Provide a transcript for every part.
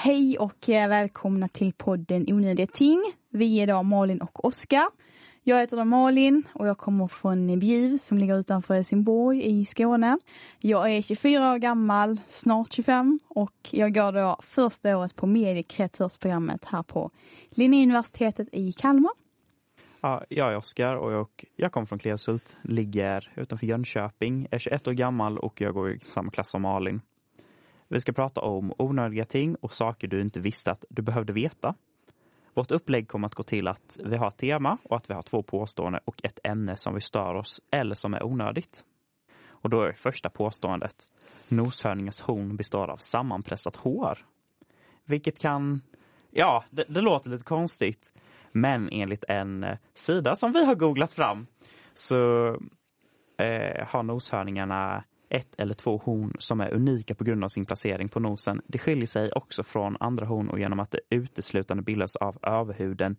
Hej och välkomna till podden Onödiga ting. Vi är idag Malin och Oskar. Jag heter då Malin och jag kommer från Bjuv som ligger utanför Helsingborg i Skåne. Jag är 24 år gammal, snart 25 och jag går då första året på mediekreatörsprogrammet här på Linnéuniversitetet i Kalmar. Ja, jag är Oskar och jag kommer från Klevshult, ligger utanför Jönköping, är 21 år gammal och jag går i samma klass som Malin. Vi ska prata om onödiga ting och saker du inte visste att du behövde veta. Vårt upplägg kommer att gå till att vi har ett tema och att vi har 2 påståenden och ett ämne som vi stör oss eller som är onödigt. Och då är första påståendet: noshörningens horn består av sammanpressat hår. Vilket kan, ja, det låter lite konstigt. Men enligt en sida som vi har googlat fram så har noshörningarna 1 eller 2 horn som är unika på grund av sin placering på nosen. Det skiljer sig också från andra horn och genom att det uteslutande bildas av överhuden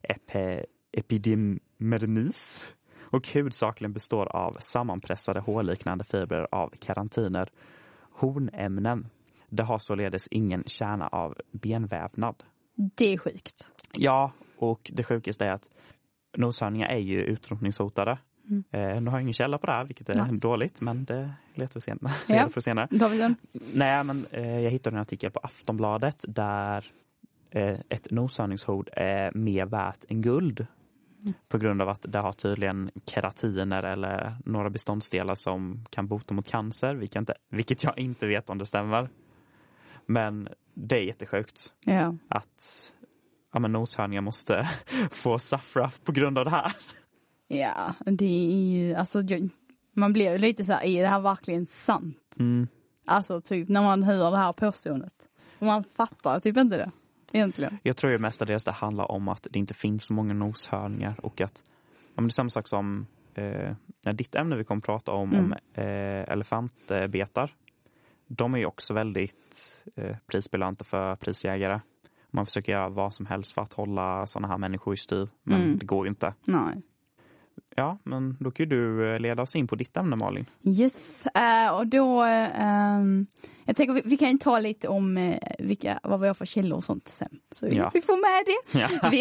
epidermis och huvudsakligen består av sammanpressade hårliknande fibrer av kerantiner. Hornämnen. Det har således ingen kärna av benvävnad. Det är sjukt. Ja, och det sjukaste är att noshörningar är ju utrotningshotade. Nu har jag ingen källa på det här, vilket är dåligt, men det letar vi senare. Nej, men jag hittade en artikel på Aftonbladet där ett noshörningshorn är mer värt än guld. På grund av att det har tydligen keratiner eller några beståndsdelar som kan bota mot cancer, vilket jag inte vet om det stämmer. Men det är jättesjukt att noshörningar måste få suffra på grund av det här. Ja, det är ju, alltså man blir ju lite så här, är det här verkligen sant? Alltså typ när man hör det här påståendet. Och man fattar typ inte det, egentligen. Jag tror ju mestadels det handlar om att det inte finns så många noshörningar och att, det är samma sak som ditt ämne vi kommer prata om elefantbetar. De är ju också väldigt prisbelönta för prisjägare. Man försöker göra vad som helst för att hålla sådana här människor i styr, men det går ju inte. Nej. Ja, men då kan du leda oss in på ditt ämne, Malin. Yes, och då jag tänker vi kan ju ta lite om vad vi har för källor och sånt sen. Så vi får med det. Ja.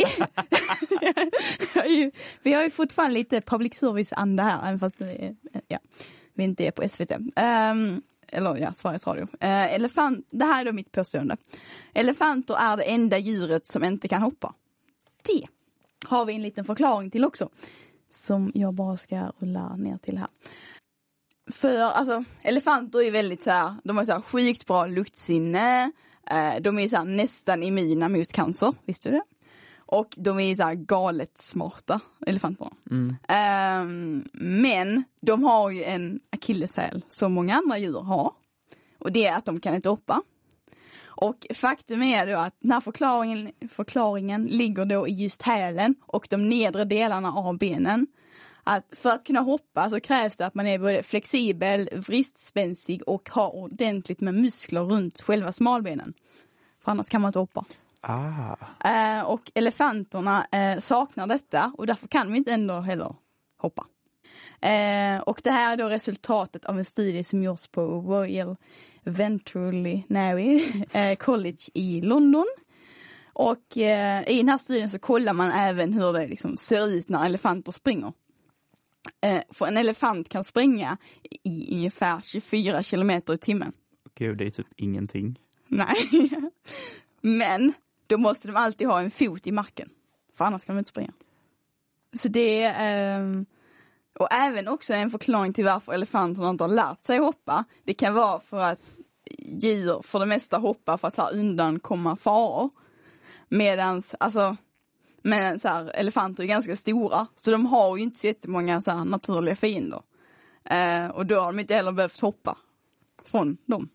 Vi har ju fortfarande lite public service-anda här, även fast vi inte är på SVT. Sveriges Radio. Det här är då mitt påstående. Elefanter är det enda djuret som inte kan hoppa. Det har vi en liten förklaring till också, som jag bara ska rulla ner till här. För alltså, elefanter är väldigt så här, de har så här sjukt bra luktsinne. De är så här nästan immuna mot cancer, visste du det? Och de är så här galet smarta, elefanterna. Men de har ju en akilleshäl som många andra djur har. Och det är att de kan inte hoppa. Och faktum är då att den här förklaringen ligger då i just hälen och de nedre delarna av benen. Att för att kunna hoppa så krävs det att man är både flexibel, vristspänstig och har ordentligt med muskler runt själva smalbenen. För annars kan man inte hoppa. Och elefanterna saknar detta och därför kan vi inte ändå heller hoppa. Och det här är då resultatet av en studie som gjorts på Royal Veterinary College i London. Och i den här studien så kollar man även hur det liksom ser ut när elefanter springer. För en elefant kan springa i ungefär 24 kilometer i timmen. Gud, det är typ ingenting. Nej, men då måste de alltid ha en fot i marken. För annars kan de inte springa. Så det är... och även också en förklaring till varför elefanterna inte har lärt sig hoppa. Det kan vara för att djur för det mesta hoppar för att här undankomma faror. Men så här, elefanter är ganska stora. Så de har ju inte så jättemånga så här naturliga fiender. Och då har de inte heller behövt hoppa från dem.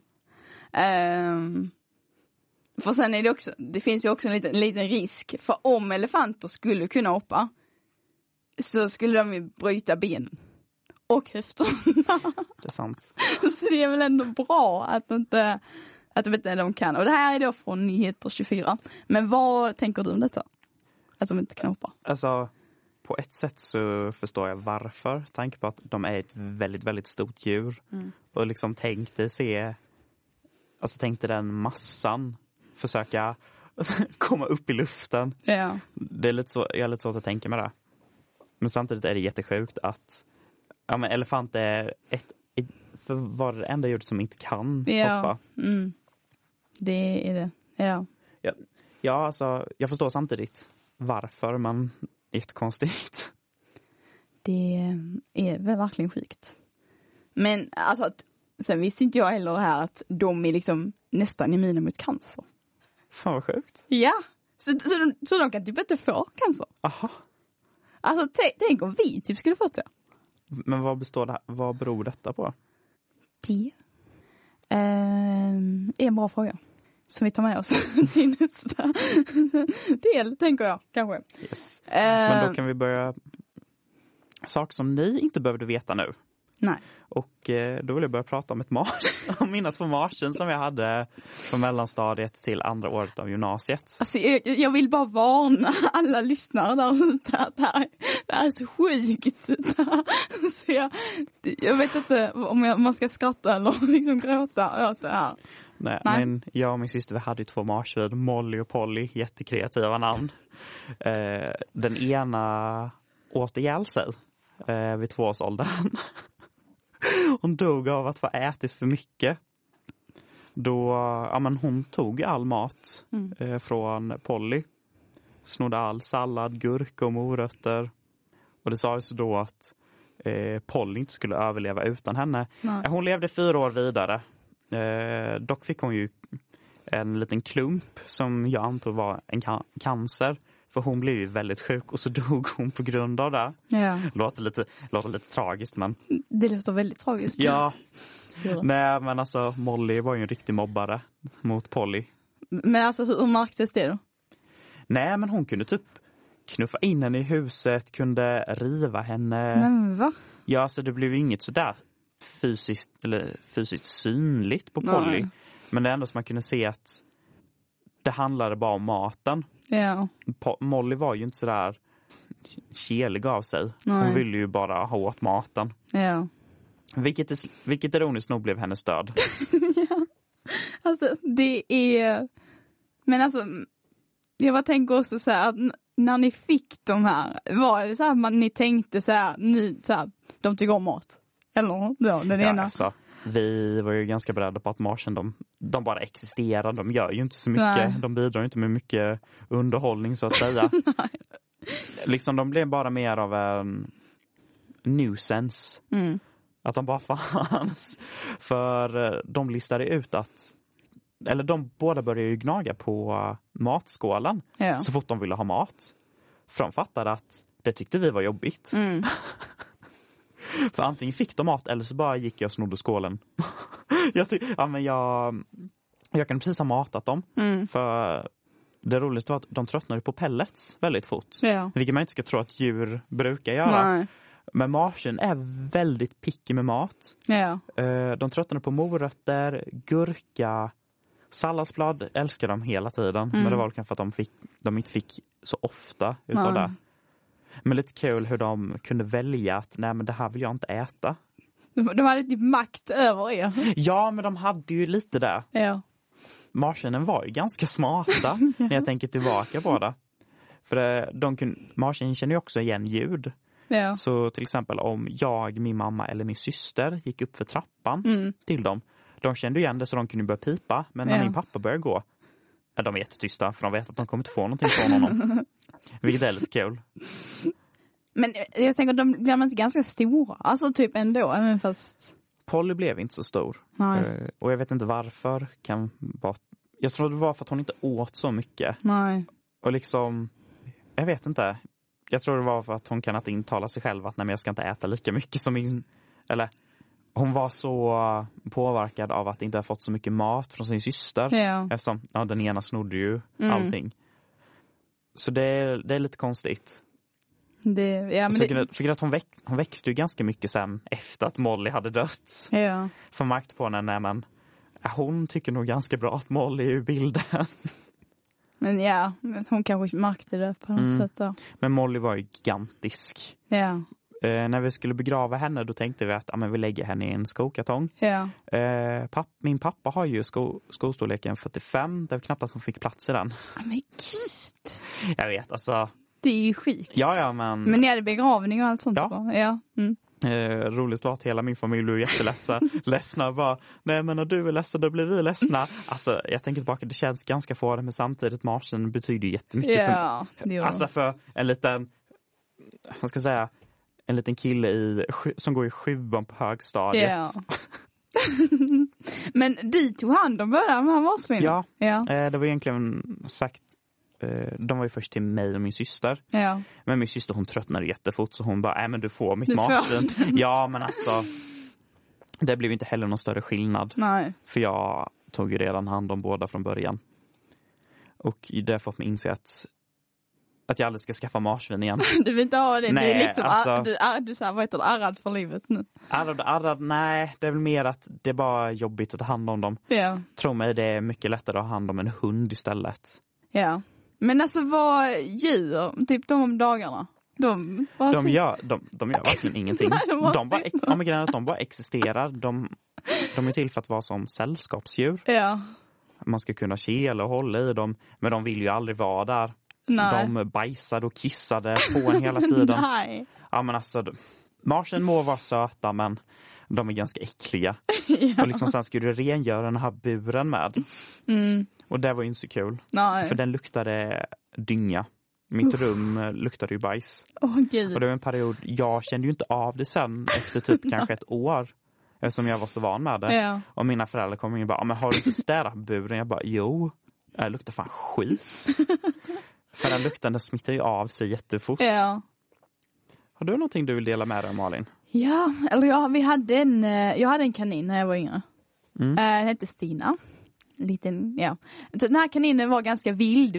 För sen är det finns ju också en liten risk. För om elefanter skulle kunna hoppa så skulle de ju bryta benen och höfterna. Det är sant. Så det är väl ändå bra att de inte kan. Och det här är då från Nyheter 24. Men vad tänker du om detta? Att de inte kan hoppa? Alltså, på ett sätt så förstår jag varför. Tanke på att de är ett väldigt, väldigt stort djur. Och liksom tänk dig den massan försöka komma upp i luften. Ja. Det är lite så, jag är lite svårt att tänka med det. Men samtidigt är det jättesjukt att men elefant är för vad det enda djuret som inte kan hoppa. Det är det. Ja, alltså jag förstår samtidigt varför, men jättekonstigt. Det är väl verkligen sjukt. Men alltså sen visste inte jag heller det här att de är liksom nästan immuna mot cancer. Fan vad sjukt. Ja, så de kan typ inte få cancer. Aha. Alltså tänk om vi typ skulle fått det. Men vad beror detta på? Det är en bra fråga. Som vi tar med oss till nästa del, tänker jag, kanske. Yes. Men då kan vi börja saker som ni inte behövde veta nu. Nej. Och då vill jag börja prata om om mina 2 marschen som jag hade från mellanstadiet till andra året av gymnasiet. Alltså jag vill bara varna alla lyssnare där ute att det här är så sjukt. Så jag vet inte om man ska skratta eller liksom gråta åt det här. Nej, men jag och min syster, vi hade ju 2 marscher, Molly och Polly, jättekreativa namn. Den ena åt ihjäl sig vid 2-årsåldern. Hon dog av att få ätit för mycket. Då, hon tog all mat från Polly. Snodde all sallad, gurka och morötter. Och det sa ju så då att Polly inte skulle överleva utan henne. Nej. Hon levde 4 år vidare. Dock fick hon ju en liten klump som jag antog var en cancer. För hon blev ju väldigt sjuk och så dog hon på grund av det. Ja. Låter lite tragiskt, men... Det låter väldigt tragiskt. Ja. Nej, men alltså Molly var ju en riktig mobbare mot Polly. Men alltså hur märktes det då? Nej, men hon kunde typ knuffa in henne i huset, kunde riva henne. Men va? Ja, alltså det blev ju inget sådär fysiskt synligt på Polly. Nej. Men det är ändå som man kunde se att det handlade bara om maten. Ja. Molly var ju inte sådär kelig av sig. Nej. Hon ville ju bara ha åt maten. Ja. Vilket ironiskt nog blev hennes död. Ja. Alltså det är... Men alltså jag bara tänker också så här att när ni fick de här, var det så här att ni tänkte så här, de tycker om mat? Eller ja, den ena? Alltså, vi var ju ganska beredda på att marschen, de bara existerar. De gör ju inte så mycket. Nej. De bidrar ju inte med mycket underhållning så att säga. Liksom de blev bara mer av en nuisance. Att de bara fanns. För de listade ut att, eller de båda började ju gnaga på matskålen så fort de ville ha mat. För de fattade att det tyckte vi var jobbigt. För antingen fick de mat eller så bara gick jag och snodde skålen. Jag kan precis ha matat dem. För det roligaste var att de tröttnade på pellets väldigt fort. Ja. Vilket man inte ska tro att djur brukar göra. Nej. Men marschen är väldigt picky med mat. Ja. De tröttnade på morötter, gurka, salladsblad. Älskar de hela tiden. Men det var kanske för att de inte fick så ofta utav det. Men lite kul hur de kunde välja att nej, men det här vill jag inte äta. De hade typ makt över er. Ja, men de hade ju lite det. Ja. Marschinen var ju ganska smarta när jag tänker tillbaka på det. För marschinen känner ju också igen ljud. Ja. Så till exempel om jag, min mamma eller min syster gick upp för trappan till dem. De kände igen det så de kunde börja pipa. Men när min pappa började gå, de är jättetysta för de vet att de kommer inte få någonting från honom. Vilket är lite kul. Men jag tänker, de blir inte ganska stora. Alltså typ ändå, även fast... Polly blev inte så stor. Nej. Och jag vet inte varför. Jag tror det var för att hon inte åt så mycket. Nej. Och liksom, jag vet inte. Jag tror det var för att hon kan inte intala sig själv att nej, men jag ska inte äta lika mycket som min... Eller, hon var så påverkad av att inte ha fått så mycket mat från sin syster. Ja. Eftersom den ena snodde ju allting. Så det är lite konstigt. För att hon växte ju ganska mycket sen efter att Molly hade dött. Ja. För märkt på henne, men hon tycker nog ganska bra att Molly är i bilden. Men hon kanske märkte det på något sätt då. Men Molly var ju gigantisk. Ja. När vi skulle begrava henne då tänkte vi att vi lägger henne i en skokartong. Ja. Min pappa har ju skostorleken 45. Det är knappt att hon fick plats i den. Men gud. Jag vet, alltså. Det är ju sjukt. Ja, men ni hade begravning och allt sånt. Ja. Mm. Roligt var att hela min familj blev ledsna och bara, nej men när du är ledsen då blir vi ledsna. Alltså jag tänker tillbaka, det känns ganska farligt men samtidigt marschen betyder jättemycket för en liten, vad ska jag säga, en liten kille som går i 7:an på högstadiet. Ja. Men du tog hand om båda de här marsvinnen? Ja. Det var egentligen sagt, de var ju först till mig och min syster. Ja. Men min syster hon tröttnade jättefort så hon bara, men du får mitt marsvin. Ja, men alltså det blev inte heller någon större skillnad. Nej. För jag tog ju redan hand om båda från början. Och det har fått mig inse att jag aldrig ska skaffa marsvin igen. Du vill inte ha det? Nej, du är liksom, alltså, du så här, vad heter det, ärrad för livet nu? Ärrad, nej. Det är väl mer att det är bara jobbigt att ta hand om dem. Ja. Tro mig, det är mycket lättare att ha hand om en hund istället. Ja. Men alltså vad djur, typ de dagarna? De gör verkligen ingenting. De bara existerar. De är till för att vara som sällskapsdjur. Ja. Man ska kunna kela och hålla i dem. Men de vill ju aldrig vara där. Nej. De bajsade och kissade på en hela tiden. Nej. Ja, men alltså, marsen må vara söta, men de är ganska äckliga. Ja. Och liksom sen skulle du rengöra den här buren med. Mm. Och det var ju inte så kul. Nej. För den luktade dynga. Mitt rum luktade ju bajs. Gud. Och det var en period, jag kände ju inte av det sen efter typ kanske ett år. Eftersom jag var så van med det. Ja. Och mina föräldrar kom in och bara, men har du inte städat buren? Jag bara, jo. Det luktar fan skit. För den lukten smittar ju av sig jättefort. Ja. Har du någonting du vill dela med dig om, Malin? Ja, eller jag hade en kanin när jag var yngre. Den hette Stina. Liten, ja. Så den här kaninen var ganska vild,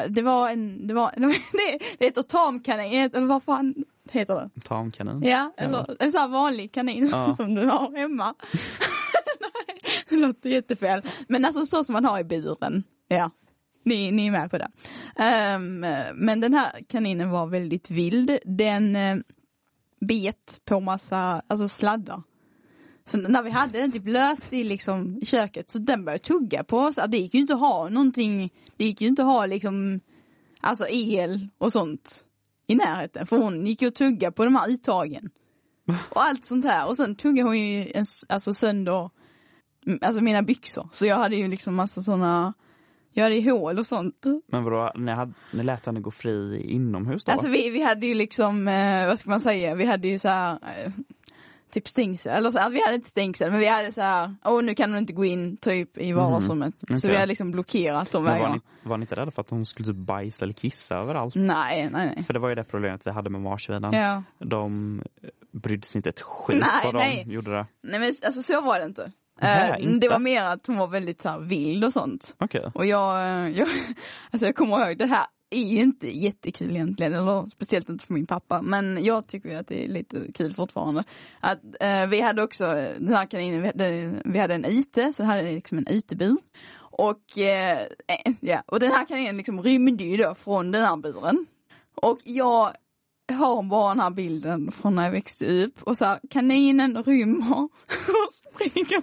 det heter tamkanin, eller vad fan heter det? Tamkanin? Ja, eller en sån här vanlig kanin som du har hemma. Nej, det låter jättefel. Men alltså så som man har i buren. Ja, ni är med på det. Men den här kaninen var väldigt vild. Den bet på massa sladdar. Så när vi hade den typ löst i liksom köket så den började tugga på oss. Det gick ju inte att ha någonting. Det gick ju inte att ha liksom el och sånt i närheten. För hon gick ju att tugga på de här uttagen. Och allt sånt här. Och sen tuggade hon ju sönder mina byxor. Så jag hade ju liksom massa såna. Jag hade ju hål och sånt. Men vadå, ni lät henne gå fri inomhus då? Vi hade ju liksom, vad ska man säga? Vi hade ju så här typ stängsel, eller så, vi hade inte stängsel, men vi hade så här, nu kan hon inte gå in typ i vardagsrummet. Okay. Så vi hade liksom blockerat de vägarna. Var ni inte rädda för att hon skulle typ bajsa eller kissa överallt? Nej. För det var ju det problemet vi hade med marsvinen. Ja. De brydde sig inte ett skit vad de gjorde det. Nej, men så var det inte. Inte. Det var mer att hon var väldigt så här vild och sånt. Okay. Och jag kommer ihåg, det här är ju inte jättekul egentligen, eller speciellt inte för min pappa, men jag tycker att det är lite kul fortfarande. Att vi hade också den här kaninen, vi hade en ite, så hade liksom en itebur. Och och den här kaninen liksom rymde ju då från den här buren. Och jag har bara den här bilden från när jag växte upp. Och så här, kaninen rymmer och springer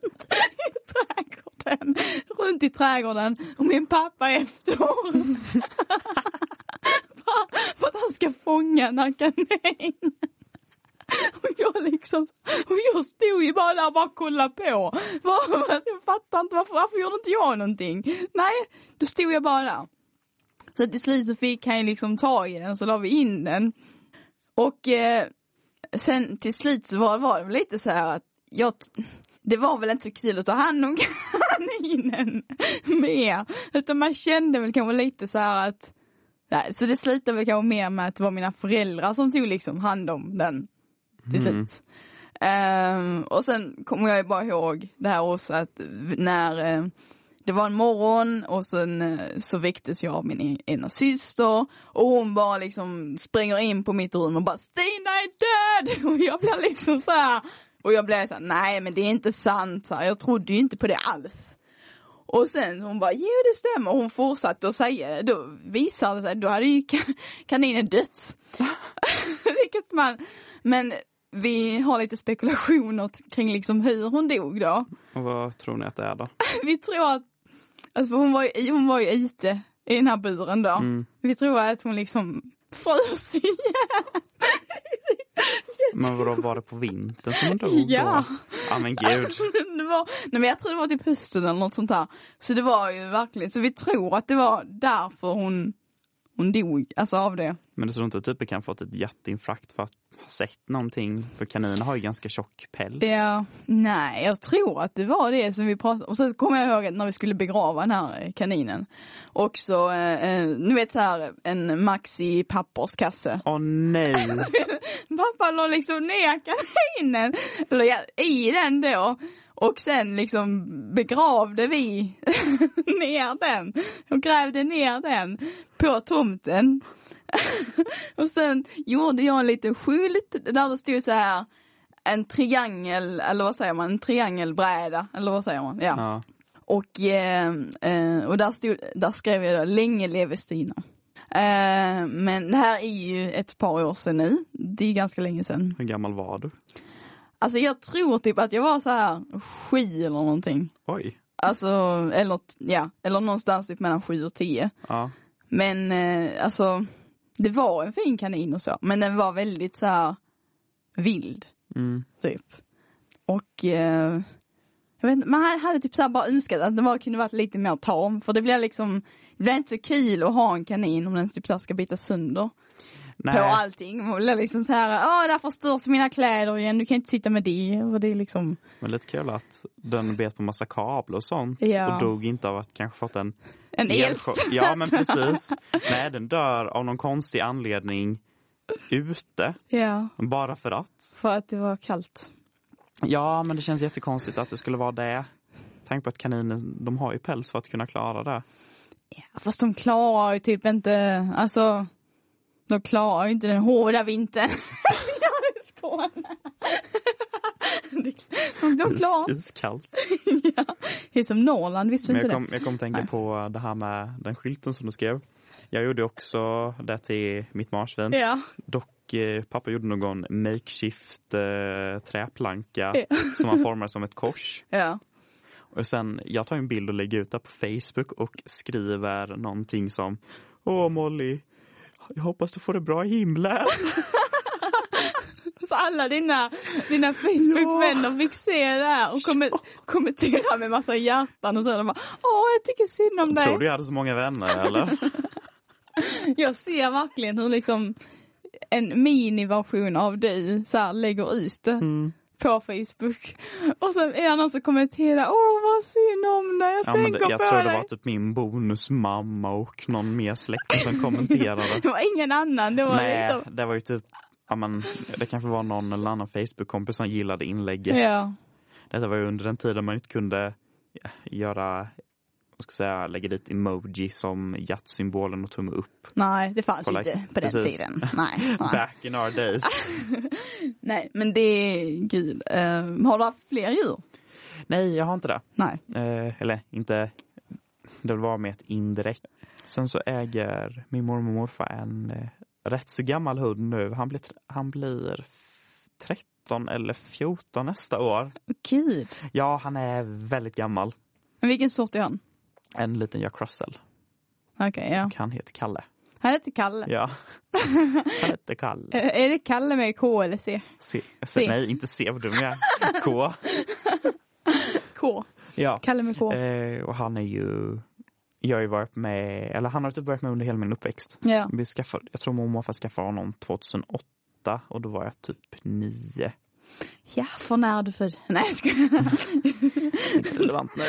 runt i trädgården. Och min pappa efter. för att han ska fånga den här kaninen. Och jag stod ju bara där och bara kollade på. Jag fattar inte, varför gjorde inte jag någonting? Nej, då stod jag bara där. Så till slut så fick han liksom ta i den, så la vi in den. Och sen till slut så var det lite så här att det var väl inte så kul att ta hand om kaninen mer. Utan man kände väl kanske lite så här att, så det slutade väl kanske mer med att det var mina föräldrar som tog liksom hand om den till slut. Och sen kommer jag ju bara ihåg det här också att när det var en morgon och sen så väcktes jag av min ena syster och hon bara liksom springer in på mitt rum och bara, Stina är död! Och jag blir liksom så här, och jag blev så här, nej men det är inte sant, så här, jag trodde ju inte på det alls. Och sen hon bara, jo det stämmer. Och hon fortsatte att säga det. Då visade det sig, då hade ju kaninen dött. Vilket men vi har lite spekulationer kring liksom hur hon dog då. Och vad tror ni att det är då? Vi tror att, alltså hon var ju ute i den här buren då. Vi tror att hon liksom frös ihjäl. Men vadå, var det på vintern som hon dog? Ja. Ja men gud. Nej men jag tror det var typ hösten eller något sånt här. Så det var ju verkligen, så vi tror att det var därför hon dog, alltså av det. Men du tror inte typ kan fått ett hjärtinfarkt för att ha sett någonting? För kaniner har ju ganska tjock päls. Ja, nej, jag tror att det var det som vi pratade om. Och så kommer jag ihåg att när vi skulle begrava den här kaninen. Och så, nu vet så här, en maxi papperskasse. Åh nej! Pappa låg liksom ner kaninen, eller ja, i den då. Och sen liksom begravde vi ner den och grävde ner den på tomten. Och sen gjorde jag en liten skylt där det stod så här en triangel, eller vad säger man, en triangelbräda, eller vad säger man? Ja. Och där skrev jag då, länge leve Stina. Men det här är ju ett par år sedan nu. Det är ju ganska länge sedan. Hur gammal var du? Alltså jag tror typ att jag var så här 7 eller någonting. Oj. Alltså, eller någonstans typ mellan 7 och 10. Ja. Men alltså, det var en fin kanin och så. Men den var väldigt så här vild. Typ. Och jag vet inte, man hade typ så här bara önskat att den kunde varit lite mer tam. För det blir liksom, det blir inte så kul att ha en kanin om den typ så här ska bita sönder. Nej. På allting. Och liksom så här, där förstörs mina kläder igen, du kan inte sitta med det. Och det är liksom... Men lite kul att den bet på massa kablar och sånt. Ja. Och dog inte av att kanske fått en elchock. Ja, men precis. Nej, den dör av någon konstig anledning ute. Ja. Bara för att. För att det var kallt. Ja, men det känns jättekonstigt att det skulle vara det. Tänk på att kaniner, de har ju päls för att kunna klara det. Ja, fast de klarar ju typ inte, alltså... De klarar ju inte den hårda vintern. Jag är Skåne. De klarar... Iskallt. Ja, det är som Norrland, visste du inte det? Jag kom tänka på det här med den skylten som du skrev. Jag gjorde också det till mitt marsvin. Ja. Dock, pappa gjorde någon makeshift träplanka som han formar som ett kors. Ja. Och sen, jag tar en bild och lägger ut det på Facebook och skriver någonting som: Åh Molly, jag hoppas du får det bra i himlen. Så alla dina Facebook-vänner fick se det här och kommentera med massa hjärtan och så. De bara, jag tycker synd om dig. Tror du jag hade så många vänner, eller? Jag ser verkligen hur liksom en miniversion av dig så här lägger ut det på Facebook. Och sen är det någon som kommenterar, vad synd om dig, jag tänker på dig. Jag tror det var typ min bonusmamma och någon mer släkting som kommenterade. Det var ingen annan. Det var ju typ, det kanske var någon eller annan Facebook-kompis som gillade inlägget. Ja. Detta var ju under den tiden man inte kunde lägga dit emoji som hjärtsymbolen och tumme upp. Nej, det fanns inte på den tiden. Nej. Back in our days. Nej, men det är gud. Har du haft fler djur? Nej, jag har inte det. Nej. Eller inte, det var med ett indirekt. Sen så äger min mormor och morfar en rätt så gammal hund nu. Han blir 13 eller 14 nästa år. Gud. Ja, han är väldigt gammal. Men vilken sort är han? En liten Jack Russell. Okej, ja. Och han heter Kalle. Han heter Kalle? Ja. Han heter Kalle. Är det Kalle med K eller C? C. Nej, inte C, för du med K. K. Ja. Kalle med K. Och han är ju... Jag har ju varit med... Eller han har typ varit med under hela min uppväxt. Ja. Jag tror mormor skaffade honom 2008. Och då var jag typ 9. Ja, för när du född. Nej, jag ska... Inte relevant nu.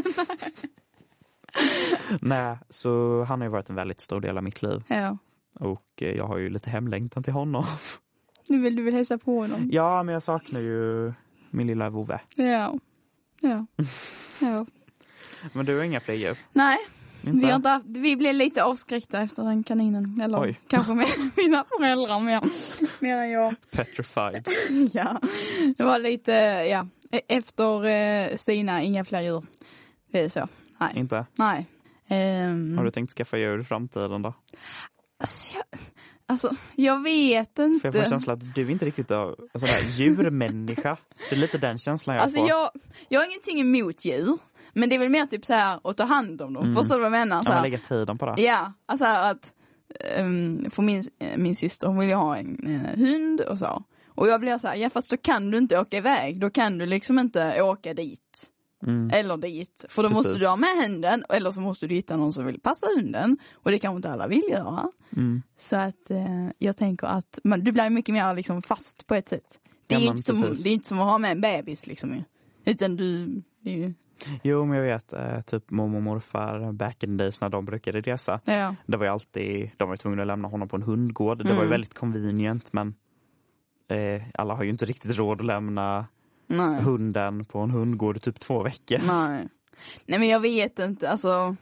Nej, så han har ju varit en väldigt stor del av mitt liv. Ja. Och jag har ju lite hemlängtan till honom. Nu vill du hälsa på honom? Ja, men jag saknar ju min lilla vovve. Ja. Men du har inga fler djur? Nej, vi blev lite avskräckta efter den kaninen. Eller kanske med mina föräldrar mer än jag. Petrified. Ja, det var lite, efter Stina, inga fler djur. Det är så. Nej. Inte? Nej. Har du tänkt skaffa djur i framtiden då? Alltså, jag vet inte. För jag får en känsla att du är inte riktigt en sån där djurmänniska. Det är lite den känslan jag får. Jag har ingenting emot djur. Men det är väl mer typ så här att ta hand om dem. Förstår du vad jag menar? Så här, lägga tiden på det. Ja, alltså att för min syster, hon vill ju ha en hund och så. Och jag blir så här, ja fast då kan du inte åka iväg. Då kan du liksom inte åka dit. Eller dit. För då måste du ha med hunden. Eller så måste du hitta någon som vill passa hunden. Och det kan inte alla vill göra. Så att jag tänker att du blir mycket mer liksom fast på ett sätt. Det är inte som att ha med en bebis liksom. Utan det är ju... Jo, men jag vet, typ mormor och morfar back in the days när de brukade resa. Ja. Det var ju alltid, de var tvungna att lämna honom på en hundgård. Det var ju väldigt convenient, men alla har ju inte riktigt råd att lämna hunden på en hundgård i typ 2 veckor. Nej, men jag vet inte, alltså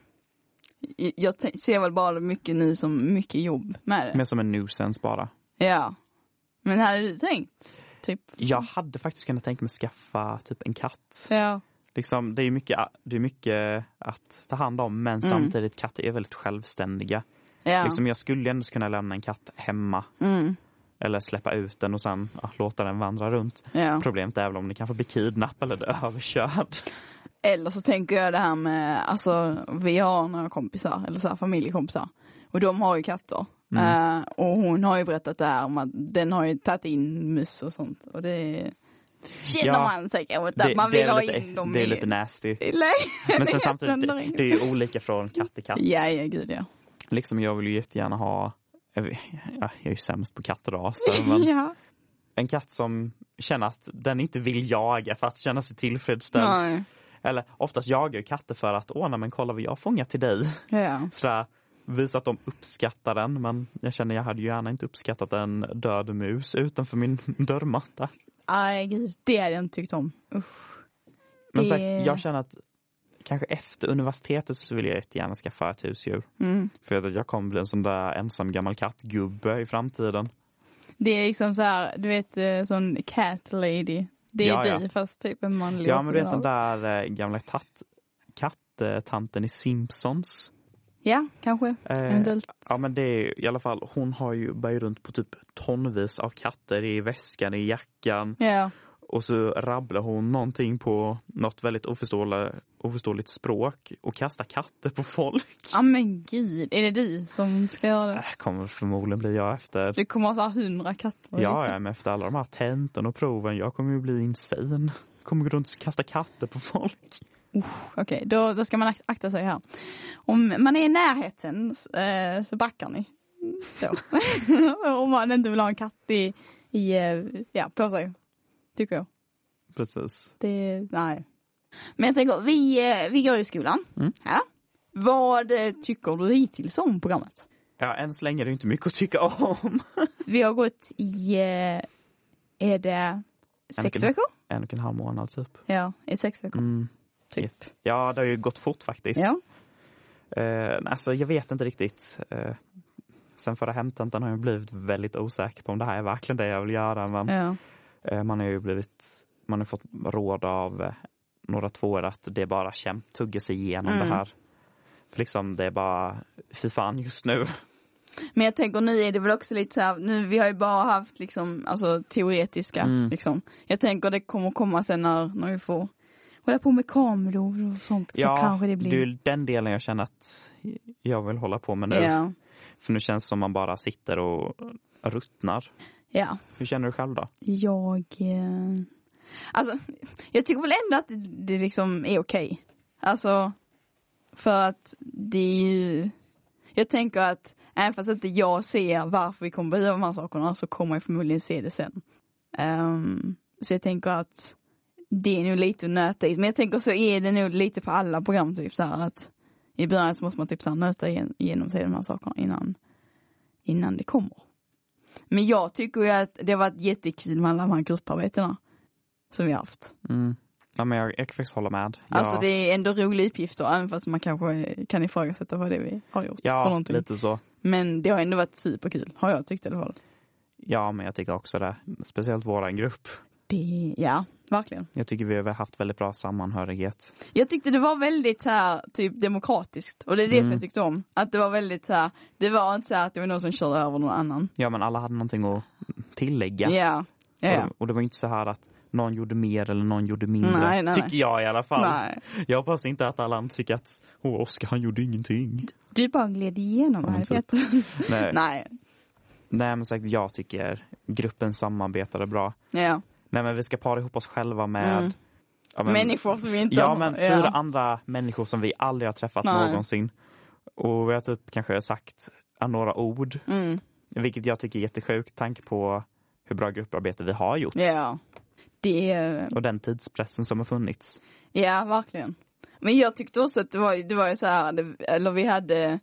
jag ser väl bara mycket nu som mycket jobb med det. Men som en nuisance bara. Ja, men hade du tänkt? Typ? Jag hade faktiskt kunnat tänka mig skaffa typ en katt. Ja. Liksom, det är mycket att ta hand om, men samtidigt katter är väldigt självständiga. Ja. Liksom, jag skulle ändå kunna lämna en katt hemma. Eller släppa ut den och sen låta den vandra runt. Ja. Problemet är väl om den kanske blir kidnappad eller överkörd. Eller så tänker jag det här med, alltså vi har några kompisar, eller så här familjekompisar. Och de har ju katter. Och hon har ju berättat det här om att den har ju tagit in mus och sånt. Och det känner man säkert att man vill ha in dem. Det är lite nasty. Men sen samtidigt, det är ju olika från katt till katt. Ja, gud ja. Liksom jag vill ju jättegärna ha, jag är ju sämst på kattraser, men en katt som känner att den inte vill jaga för att känna sig tillfredsställd. Nej. Eller oftast jagar katter för att, men kolla vad jag har fångat till dig. Ja. Sådär, visa att de uppskattar den, men jag känner jag hade ju gärna inte uppskattat en död mus utanför min dörrmatta. Nej, gud, det hade jag inte tyckt om. Men jag känner att kanske efter universitetet så vill jag jättegärna skaffa ett husdjur. För att jag kommer bli en sån där ensam gammal kattgubbe i framtiden. Det är liksom så här, du vet, sån cat lady. Det är du fast typ en manlig. Ja, men du vet den där gamla kattanten i Simpsons. Ja, kanske. Ja, men det är i alla fall, hon har ju börjat runt på typ tonvis av katter i väskan, i jackan. Ja. Och så rabblar hon någonting på något väldigt oförståeligt språk och kastar katter på folk. Ja, men gud, är det du som ska göra det? Det kommer förmodligen bli jag efter. Det kommer att ha 100 katter. Ja, men efter alla de här tenten och proven, jag kommer ju bli insane. Kommer gå runt och kasta katter på folk. Okej, då ska man akta sig här. Om man är i närheten så backar ni. Om man inte vill ha en katt på sig. Tycker jag. Precis. Nej. Men jag tänker, vi går i skolan. Ja. Vad tycker du hittills om programmet? Ja, än så länge är det inte mycket att tycka om. Vi har gått i, är det 6 veckor? 1,5 månad typ. Ja, i 6 veckor. Typ. Ja, det har ju gått fort faktiskt. Ja. Alltså, jag vet inte riktigt. Sen förra hämtentan har jag blivit väldigt osäker på om det här är verkligen det jag vill göra. Men man har fått råd av några tvåor att det är bara tugga sig igenom det här. För liksom det är bara fy fan just nu. Men jag tänker nu är det väl också lite så här, nu vi har ju bara haft liksom, alltså teoretiska liksom. Jag tänker det kommer komma sen när vi får hålla på med kameror och sånt. Ja, så kanske det blir... det är den delen jag känner att jag vill hålla på med nu. Ja. För nu känns det som man bara sitter och ruttnar. Ja. Hur känner du själv då? Jag tycker väl ändå att det liksom är okej. Alltså, för att det är ju... Jag tänker att även fast inte jag ser varför vi kommer behöva de här sakerna så kommer jag förmodligen se det sen. Så jag tänker att det är nog lite att nöta i. Men jag tänker så är det nog lite på alla program typ så här att i början så måste man typ så här nöta igenom sig de här sakerna innan det kommer. Men jag tycker ju att det har varit jättekul med alla de här grupparbetena som vi har haft. Ja, men jag kan faktiskt hålla med. Alltså det är ändå roliga uppgifter även fast man kanske kan ifrågasätta vad det vi har gjort. Ja, lite så. Men det har ändå varit superkul, har jag tyckt i alla fall. Ja, men jag tycker också det. Speciellt våran grupp. verkligen. Jag tycker vi har haft väldigt bra sammanhörighet. Jag tyckte det var väldigt så här, typ demokratiskt. Och det är det som jag tyckte om. Att det var väldigt så här, det var inte så här att det var någon som körde över någon annan. Ja, men alla hade någonting att tillägga. Ja. Och det var inte så här att någon gjorde mer eller någon gjorde mindre. Nej. Tycker jag i alla fall. Nej. Jag hoppas inte att alla andra tycker att Oskar, han gjorde ingenting. Du bara gled igenom arbetet. Nej. Nej, men sagt, jag tycker gruppen samarbetade bra. Ja. Nej, men vi ska para ihop oss själva med människor som vi inte men 4 andra människor som vi aldrig har träffat någonsin. Och vi har typ kanske sagt några ord. Vilket jag tycker är jättesjukt, tanke på hur bra grupparbete vi har gjort. Ja. Och den tidspressen som har funnits. Ja, verkligen. Men jag tyckte också att det var ju så här, eller vi hade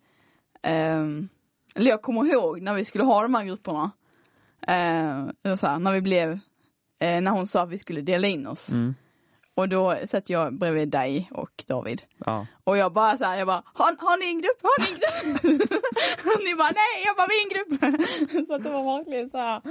eller jag kommer ihåg när vi skulle ha de här grupperna. Eller så här, när vi blev när hon sa att vi skulle dela in oss. Och då satt jag bredvid dig och David. Ja. Och jag bara så här, har ni en grupp? Har ni en grupp? Ni bara, nej, jag bara, vi är en grupp. Så att det var verkligen så här.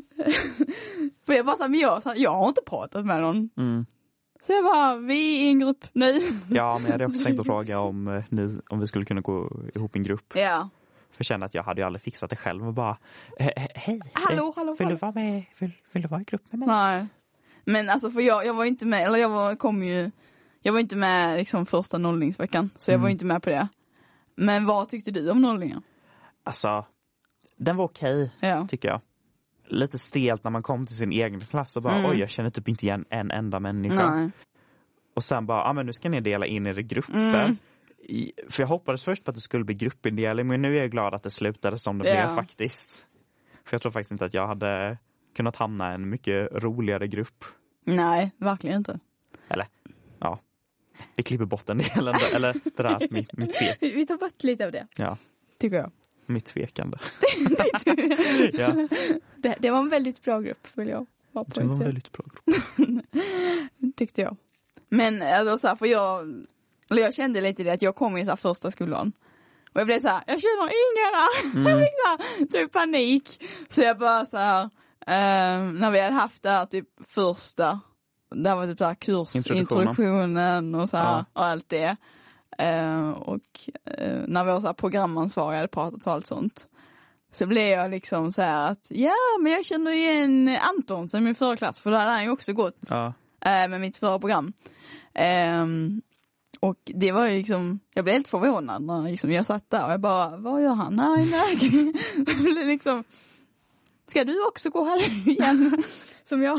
För jag bara så här, men jag har inte pratat med någon. Så jag bara, vi är en grupp nu. Ja, men jag hade också tänkt att fråga om vi skulle kunna gå ihop en grupp. Ja. För jag kände att jag hade ju aldrig fixat det själv och bara, hej. Hallå. Vill du vara med? Vill du vara i grupp med mig? Nej. Men alltså för jag var inte med, eller jag var inte med liksom första nollningsveckan, så jag var inte med på det. Men vad tyckte du om nollningen? Alltså, den var okej, tycker jag. Lite stelt när man kom till sin egen klass och bara, oj, jag känner typ inte igen en enda människa. Nej. Och sen bara, men nu ska ni dela in er i grupper. För jag hoppades först på att det skulle bli gruppindelning, men nu är jag glad att det slutade som det blev faktiskt. För jag tror faktiskt inte att jag hade kunnat hamna i en mycket roligare grupp. Nej, verkligen inte. Eller, ja. Vi klipper bort den delen. Eller det där, mitt tvek. Vi tar bort lite av det. Ja. Tycker jag. Mitt tvekande. Ja. Det var en väldigt bra grupp, vill jag vara på. Det var en väldigt bra grupp. Tyckte jag. Men alltså, så här, för jag kände lite det att jag kom i så här första skolan. Och jag blev så här, jag känner ingen. Jag fick så här, typ panik. Så jag bara så här, när vi hade haft det här typ första, där var typ så här introduktionen och så här, och allt det. Och när vi var så här programansvariga hade pratat och allt sånt. Så blev jag liksom så här att, men jag känner igen Anton som min förra klass. För där hade han ju också gått med mitt förra program. Och det var ju liksom, jag blev helt förvånad när liksom jag satt där och jag bara, vad gör han? Nej. Det blev liksom, ska du också gå här igen? Som jag.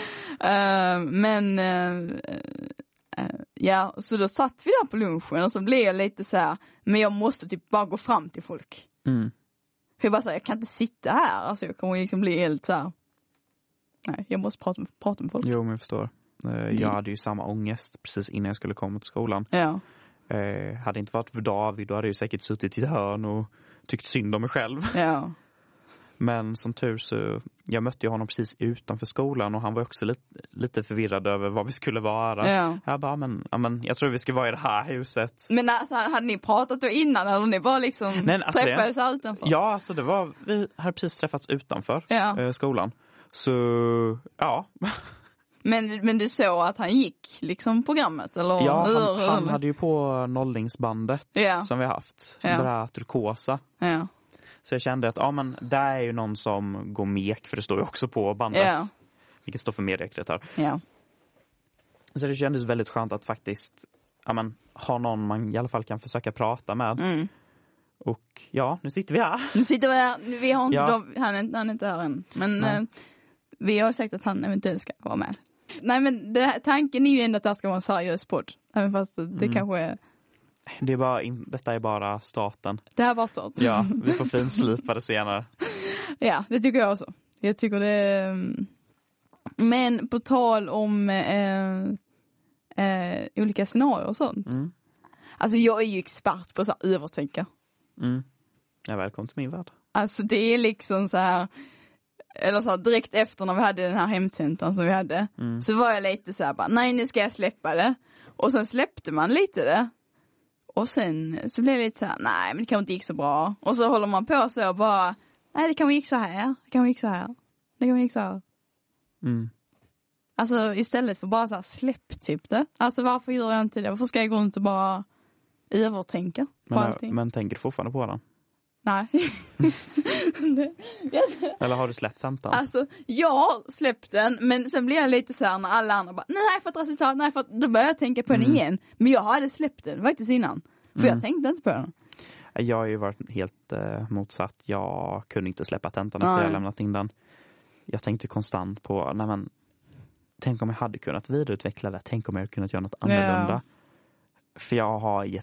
Så då satt vi där på lunchen och så blev jag lite så här, men jag måste typ bara gå fram till folk. Jag bara så här, jag kan inte sitta här. Alltså jag kommer liksom bli helt så här, nej, jag måste prata med folk. Jo, men jag förstår. Jag hade ju samma ångest precis innan jag skulle komma till skolan. Ja. Hade inte varit för David, då hade jag säkert suttit i ett hörn och tyckt synd om mig själv. Ja. Men som tur så, jag mötte ju honom precis utanför skolan och han var också lite förvirrad över vad vi skulle vara. Ja. Jag bara, men jag tror vi ska vara i det här huset. Men alltså, hade ni pratat då innan eller ni bara liksom träffades utanför? Ja, alltså vi hade precis träffats utanför skolan. Så, ja. Men du såg att han gick liksom programmet? Eller? Ja, han hade ju på nollningsbandet som vi har haft. Det här turkosa. Ja. Så jag kände att där är ju någon som går mek, för det står ju också på bandet. Vilket står för mediesekretär. Ja. Så det kändes väldigt skönt att faktiskt ha någon man i alla fall kan försöka prata med. Och nu sitter vi här. Vi har inte, han är inte här än. Men vi har sagt att han eventuellt ska vara med. Nej, men tanken är ju ändå att det ska vara en seriös podd. Även fast det kanske är... Detta är bara starten. Det här var starten. Ja, vi får finslipa det senare. Ja, det tycker jag också. Jag tycker det... Men på tal om olika scenarier och sånt. Alltså jag är ju expert på så här övertänka. Ja, välkommen till min värld. Alltså det är liksom så här... Eller så här, direkt efter när vi hade den här hemtentan som vi hade. Så var jag lite så här bara, nej nu ska jag släppa det. Och sen släppte man lite det. Och sen så blev det lite så här, nej men det kanske inte gick så bra. Och så håller man på så och bara, nej det kanske gick så här. Det kanske gick så här. Alltså istället för bara så här släpp typ det. Alltså varför gör jag inte det? Varför ska jag gå runt och bara övertänka på allting? Men tänker du fortfarande på den? Nej. Eller har du släppt tentan? Alltså, jag har släppt den, men sen blir jag lite så här när alla andra bara, nej för ett resultat, nej för att, då börjar jag tänka på den igen. Men jag hade släppt den faktiskt innan. För jag tänkte inte på den. Jag har ju varit helt motsatt. Jag kunde inte släppa tentan efter jag lämnat in den. Jag tänkte konstant på, nej men, tänk om jag hade kunnat vidareutveckla det. Tänk om jag hade kunnat göra något annorlunda. För jag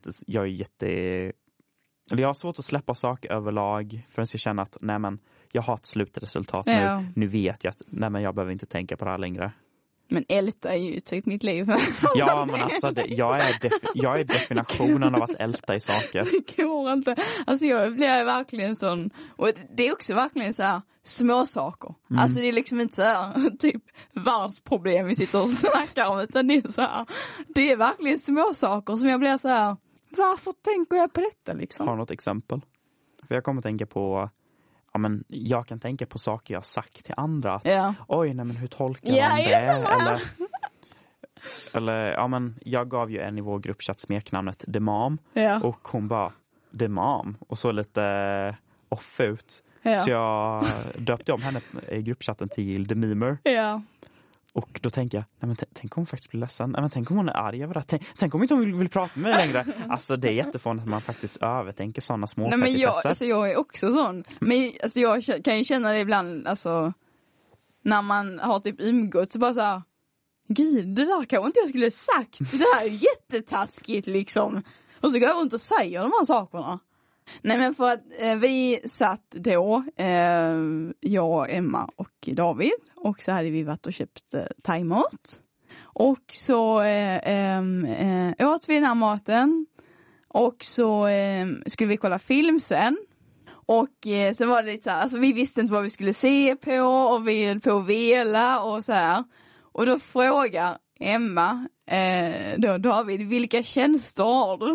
har svårt att släppa saker överlag förrän jag känner att nej men, jag har ett slutresultat nu. Nu vet jag att nej men, jag behöver inte tänka på det här längre. Men älta är ju typ mitt liv. Ja, men alltså jag är definitionen av att älta i saker. Det går inte. Alltså jag blir verkligen sån. Och det är också verkligen så här små saker. Alltså det är liksom inte så här typ världsproblem vi sitter och snackar om, utan det är så här, det är verkligen små saker som jag blir så här, varför tänker jag på detta liksom? Har något exempel? För jag kommer att tänka på, ja men jag kan tänka på saker jag sagt till andra. Oj, nej men hur tolkar man det? Eller ja men jag gav ju en i vår gruppchatt smeknamnet The Mom. Och hon bara The Mom och så lite off ut. Så jag döpte om henne i gruppchatten till The Memer. Och då tänker jag, nej men tänk om hon faktiskt blir ledsen. Nej men tänk om hon är arg över det. Tänk om inte hon vill prata med mig längre. Alltså det är jättefånigt att man faktiskt övertänker sådana små petitesser. Jag är också sån. Men alltså, jag kan ju känna det ibland, alltså när man har typ umgått så bara så här, gud, det där kanske inte jag skulle sagt. Det här är jättetaskigt liksom. Och så går jag runt och säger de här sakerna. Nej men för att vi satt då, jag, Emma och David, och så hade vi varit och köpt thaimat. Och så åt vi den här maten och så skulle vi kolla film sen. Och sen var det lite så här, alltså vi visste inte vad vi skulle se på och vi höll på att vela och så här. Och då frågar Emma då David, vilka tjänster har du?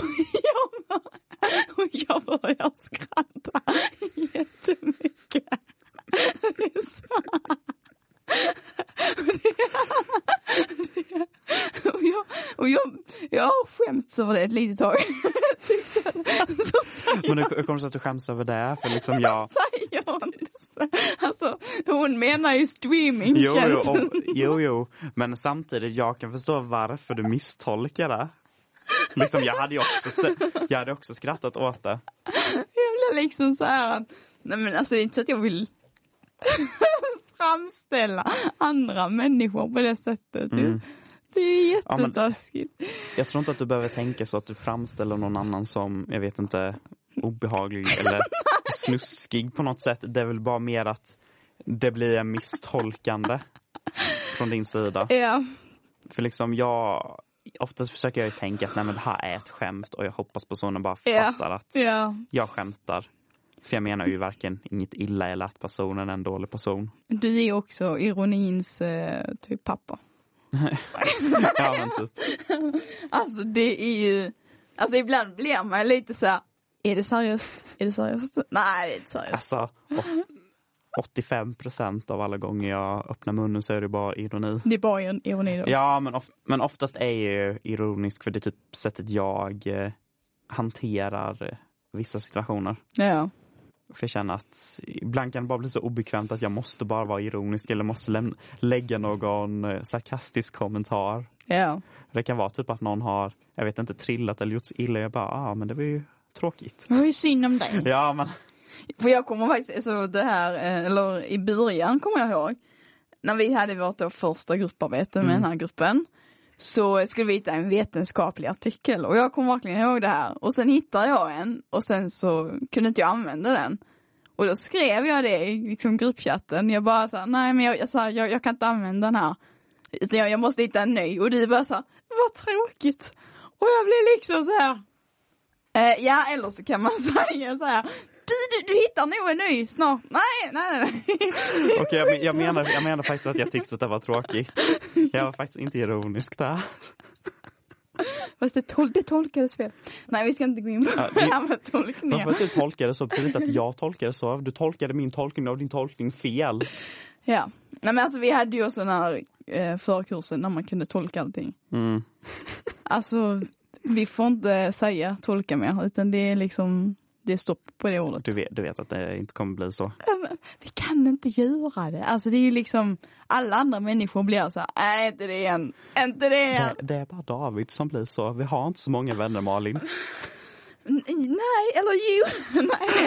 Och jag börjar skratta jättemycket. Jag har skämts över det ett litet tag. Men hur kommer det att du skäms över det? För liksom alltså, hon menar ju streaming. Jo. Men samtidigt, jag kan förstå varför du misstolkar det. Liksom, jag hade också skrattat åt det. Jag blir liksom så här att, nej men alltså det är inte så att jag vill framställa andra människor på det sättet. Det är ju jättetaskigt. Jag tror inte att du behöver tänka så att du framställer någon annan som, jag vet inte, obehaglig eller snuskig på något sätt. Det är väl bara mer att det blir en misstolkande från din sida. För liksom oftast försöker jag ju tänka att nej, men det här är ett skämt och jag hoppas personen bara fattar att jag skämtar. För jag menar ju varken inget illa eller att personen är en dålig person. Du är ju också ironins typ pappa. Ja, men typ. Alltså det är ju, alltså ibland blir man lite så här, är det seriöst? Nej, det är inte seriöst. Alltså 85% av alla gånger jag öppnar munnen så är det bara ironi. Det är bara ironi då? Ja, men oftast är jag ironisk för det är typ sättet jag hanterar vissa situationer. Ja. För jag känner att ibland kan det bara bli så obekvämt att jag måste bara vara ironisk eller måste lägga någon sarkastisk kommentar. Ja. Det kan vara typ att någon har, jag vet inte, trillat eller gjort illa. Jag bara, men det var ju tråkigt. Det var ju synd om dig. Ja, men... För jag kommer faktiskt, så det här, eller i början kommer jag ihåg, när vi hade vårt första grupparbete med den här gruppen, så skulle vi hitta en vetenskaplig artikel. Och jag kommer verkligen ihåg det här. Och sen hittade jag en. Och sen så kunde inte jag använda den. Och då skrev jag det i liksom gruppchatten. Jag bara sa, nej men jag kan inte använda den här. Jag måste hitta en ny. Och du bara sa, vad tråkigt. Och jag blev liksom så här. Ja, eller så kan man säga så här. Du hittar nog en ny snart. Nej. Okej, jag menar faktiskt att jag tyckte att det var tråkigt. Jag var faktiskt inte ironisk där. Fast det tolkades fel. Nej, vi ska inte gå in på det här med tolkningar. Varför att du tolkade så betyder inte att jag tolkade så. Du tolkade min tolkning av din tolkning fel. Ja. Nej, men alltså vi hade ju sån här förkursen när man kunde tolka allting. Mm. Alltså, vi får inte säga tolka mer, utan det är liksom, det är stopp på det ordet. Du vet att det inte kommer bli så. Vi kan inte göra det. Alltså det är ju liksom, alla andra människor blir så här, nej inte det igen, inte det igen. Det är bara David som blir så. Vi har inte så många vänner, Malin. Nej, eller jo. Nej.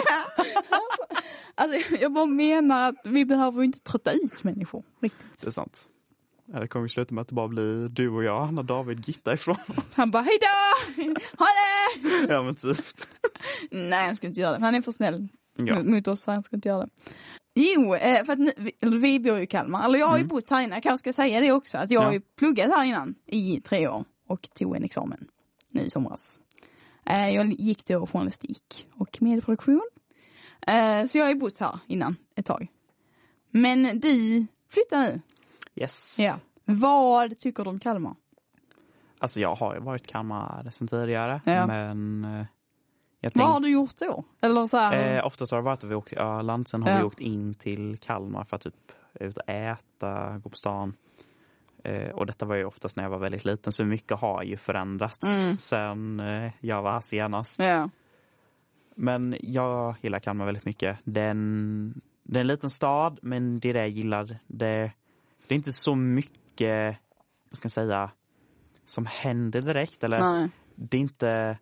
Alltså jag bara menar att vi behöver inte trötta ut människor. Riktigt. Det är sant. Det kommer sluta med att det bara blir du och jag när David gittar ifrån oss. Han bara, hejdå! Ha det! Ja, men typ. Nej, han ska inte göra det. Han är för snäll mot oss, så han ska inte göra det. Jo, för att vi bor i Kalmar. Eller jag har ju bott här innan. Jag kanske ska säga det också. Att jag har ju pluggat här innan i 3 år. Och tog en examen nu i somras. Jag gick då journalistik och medieproduktion. Så jag har ju bott här innan ett tag. Men du flyttar nu. Yes. Ja. Vad tycker du om Kalmar? Alltså jag har ju varit i Kalmar sedan tidigare. Ja. Men vad har du gjort då? Eller så här... Oftast har det varit att vi åkt till Öland. Sen har vi åkt in till Kalmar för att typ ut och äta, gå på stan. Och detta var ju oftast när jag var väldigt liten. Så mycket har ju förändrats sen jag var här senast. Ja. Men jag gillar Kalmar väldigt mycket. Det är en liten stad, men det är det jag gillar. Det är inte så mycket, vad ska jag säga, som händer direkt. Eller Nej. det är inte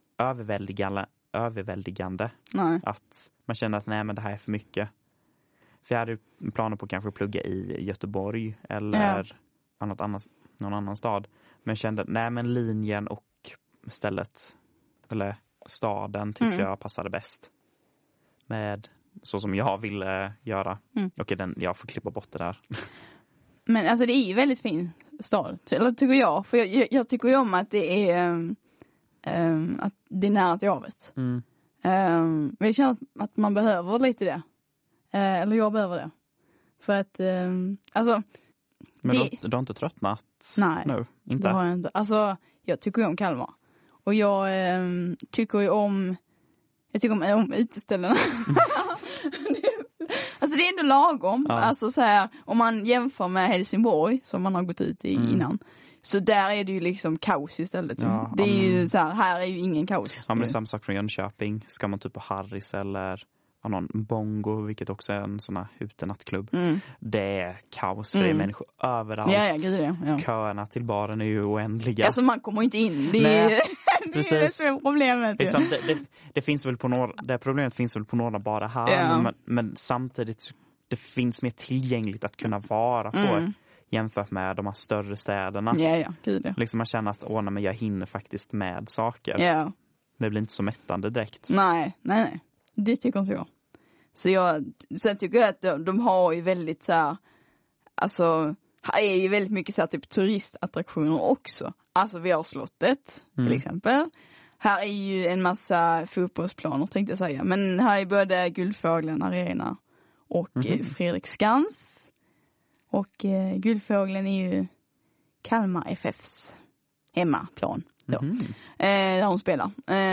överväldigande. Nej. Att man känner att nej, men det här är för mycket. För jag hade planer på kanske att plugga i Göteborg eller någon annan stad. Men jag kände, nej men linjen och stället, eller staden tyckte jag passade bäst. Med så som jag ville göra. Okej, jag får klippa bort det där. Men alltså det är ju väldigt fin stad, eller tycker jag. För jag tycker ju om att det är att det är nära till havet. Men jag känner att man behöver lite det. Eller jag behöver det. För att, alltså... Men du har inte tröttnat? Nej, nu? Inte? Det har jag inte. Alltså, jag tycker ju om Kalmar. Och jag tycker ju om... Jag tycker om uteställena. Alltså det är ändå lagom. Ja. Alltså så här, om man jämför med Helsingborg, som man har gått ut i innan. Så där är det ju liksom kaos istället. Ja, det är ju så här är ju ingen kaos. Ja, men det är samma sak från Jönköping. Ska man typ på Harris eller någon bongo, vilket också är en sån här utenattklubb. Det är kaos för det är människor överallt. Ja, gud det. Ja. Köerna till baren är ju oändliga. Alltså man kommer inte in. Det är det problemet. Liksom, det finns väl på det problemet finns väl på några bara här. Ja. Men samtidigt det finns mer tillgängligt att kunna vara på jämfört med de här större städerna. Ja, gud det. Liksom man känner att men jag hinner faktiskt med saker. Ja. Det blir inte så mättande direkt. Nej. Det tycker inte jag. Sen tycker jag att de har ju väldigt så här, alltså här är ju väldigt mycket så här typ turistattraktioner också. Alltså vi har slottet till exempel. Här är ju en massa fotbollsplaner tänkte jag säga. Men här är både Guldfågeln Arena och Fredriksskans. Och Guldfågeln är ju Kalmar FFs hemmaplan då. Där de spelar.